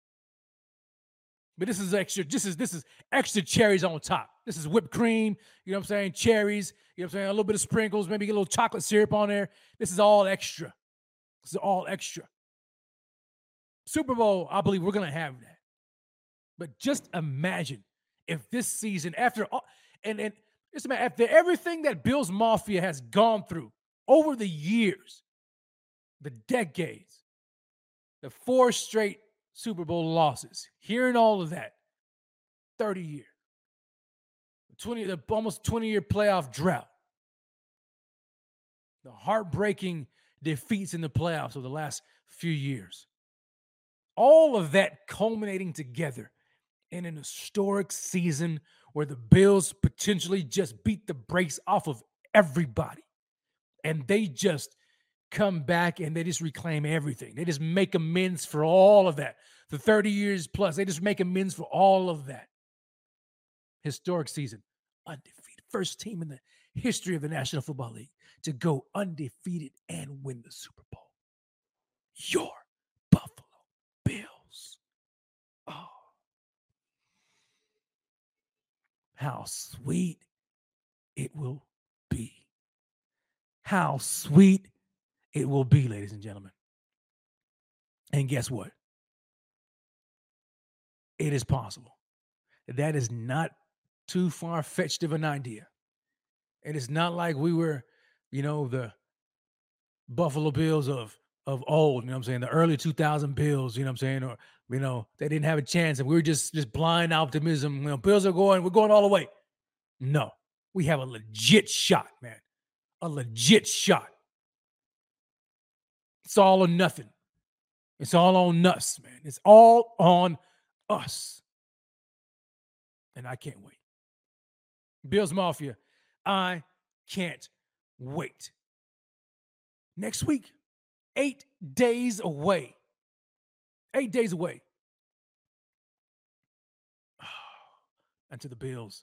But this is extra, this is this is extra cherries on top. This is whipped cream, you know what I'm saying? Cherries, you know what I'm saying? A little bit of sprinkles, maybe get a little chocolate syrup on there. This is all extra. This is all extra. Super Bowl, I believe we're going to have that. But just imagine if this season, after all, and, and just imagine, after everything that Bills Mafia has gone through over the years, the decades, the four straight Super Bowl losses, hearing all of that, thirty years, twenty, the almost twenty-year playoff drought, the heartbreaking defeats in the playoffs of the last few years, all of that culminating together in an historic season where the Bills potentially just beat the brakes off of everybody, and they just come back and they just reclaim everything. They just make amends for all of that. The thirty years plus, they just make amends for all of that. Historic season, undefeated. First team in the history of the National Football League to go undefeated and win the Super Bowl. Your Buffalo Bills. Oh, how sweet it will be. How sweet it will be, ladies and gentlemen. And guess what? It is possible. That is not too far-fetched of an idea. It is not like we were, you know, the Buffalo Bills of, of old, you know what I'm saying? The early two thousand Bills, you know what I'm saying? Or, you know, they didn't have a chance and we were just, just blind optimism. You know, Bills are going, we're going all the way. No, we have a legit shot, man. A legit shot. It's all or nothing. It's all on us, man. It's all on us. And I can't wait. Bills Mafia, I can't wait. Next week, eight days away. Eight days away. Until the Bills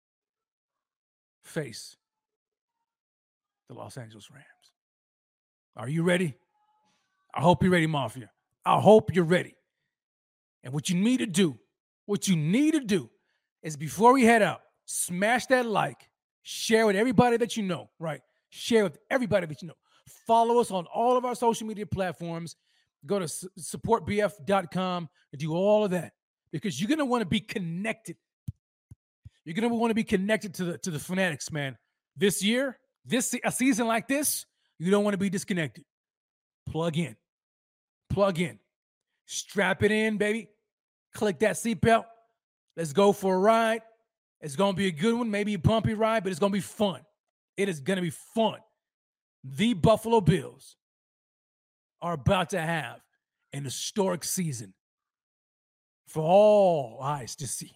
face the Los Angeles Rams. Are you ready? I hope you're ready, Mafia. I hope you're ready. And what you need to do, what you need to do is before we head out, smash that like, share with everybody that you know, right? Share with everybody that you know. Follow us on all of our social media platforms. Go to support b f dot com and do all of that because you're going to want to be connected. You're going to want to be connected to the, to the Fanatics, man. This year, this a season like this, you don't want to be disconnected. Plug in. Plug in. Strap it in, baby. Click that seatbelt. Let's go for a ride. It's going to be a good one, maybe a bumpy ride, but it's going to be fun. It is going to be fun. The Buffalo Bills are about to have an historic season for all eyes to see.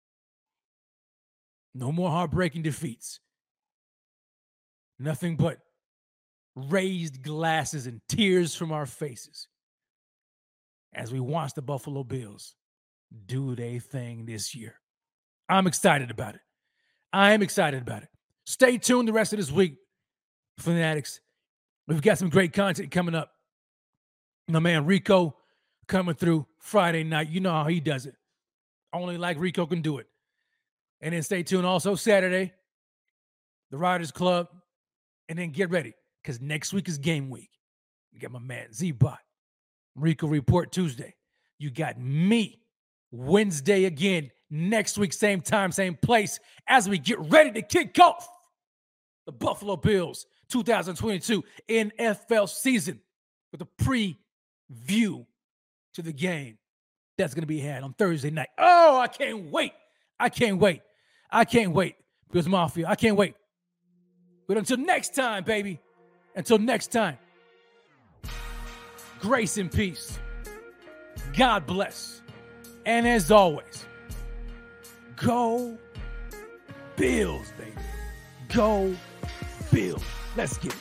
No more heartbreaking defeats. Nothing but raised glasses and tears from our faces as we watch the Buffalo Bills do their thing this year. I'm excited about it. I am excited about it. Stay tuned the rest of this week, Fanatics. We've got some great content coming up. My man Rico coming through Friday night. You know how he does it. Only like Rico can do it. And then stay tuned also Saturday, the Riders Club. And then get ready, because next week is game week. You got my man Z-Bot. Rico Report Tuesday. You got me Wednesday again. Next week, same time, same place, as we get ready to kick off the Buffalo Bills twenty twenty-two N F L season with a preview to the game that's going to be had on Thursday night. Oh, I can't wait. I can't wait. I can't wait. Bills Mafia, I can't wait. But until next time, baby, until next time, grace and peace. God bless. And as always, go Bills, baby. Go Bills. Let's get it.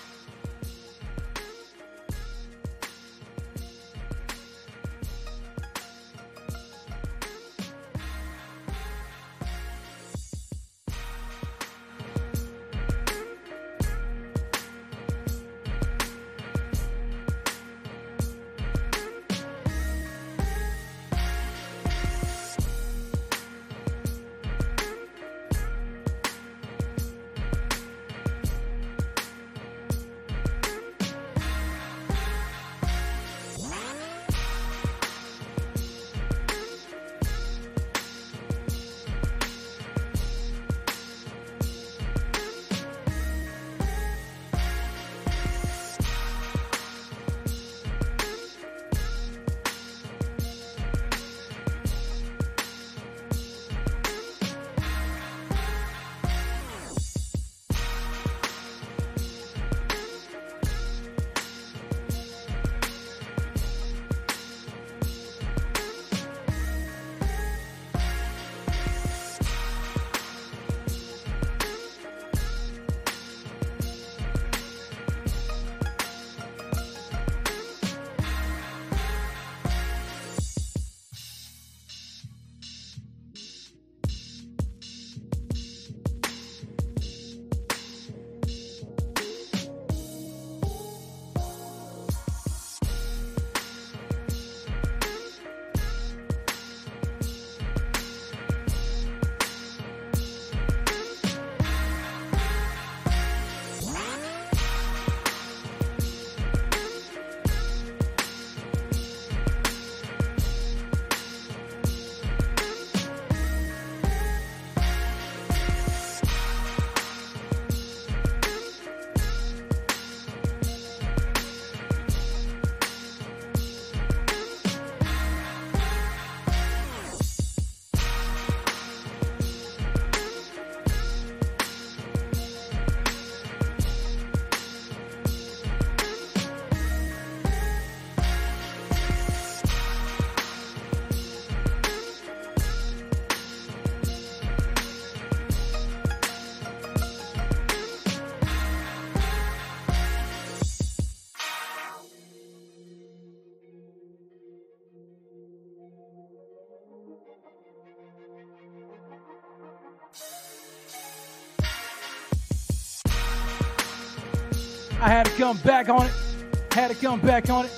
I had to come back on it. Had to come back on it.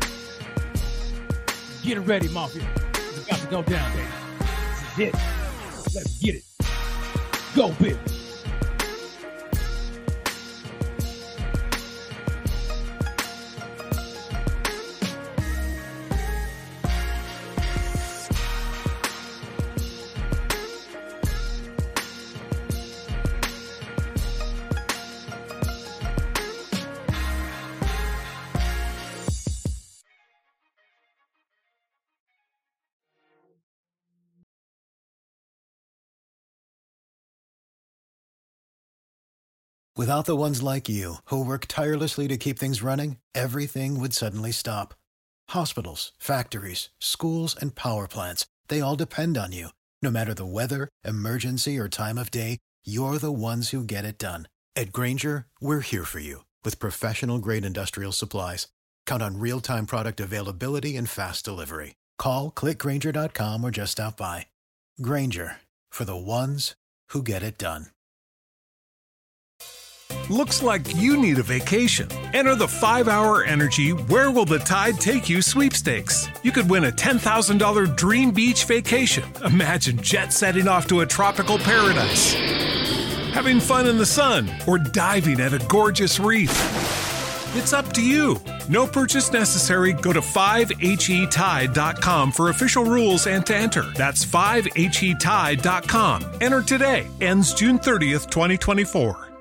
Get it ready, Mafia. It's about to go down, baby. This is it. Let's get it. Go, Bill. Without the ones like you, who work tirelessly to keep things running, everything would suddenly stop. Hospitals, factories, schools, and power plants, they all depend on you. No matter the weather, emergency, or time of day, you're the ones who get it done. At Grainger, we're here for you with professional-grade industrial supplies. Count on real-time product availability and fast delivery. Call, click Grainger dot com, or just stop by. Grainger, for the ones who get it done. Looks like you need a vacation. Enter the five hour Energy Where Will the Tide Take You sweepstakes. You could win a ten thousand dollars dream beach vacation. Imagine jet setting off to a tropical paradise, having fun in the sun, or diving at a gorgeous reef. It's up to you. No purchase necessary. Go to five H E tide dot com for official rules and to enter. That's five H E tide dot com. Enter today. Ends June thirtieth, twenty twenty-four.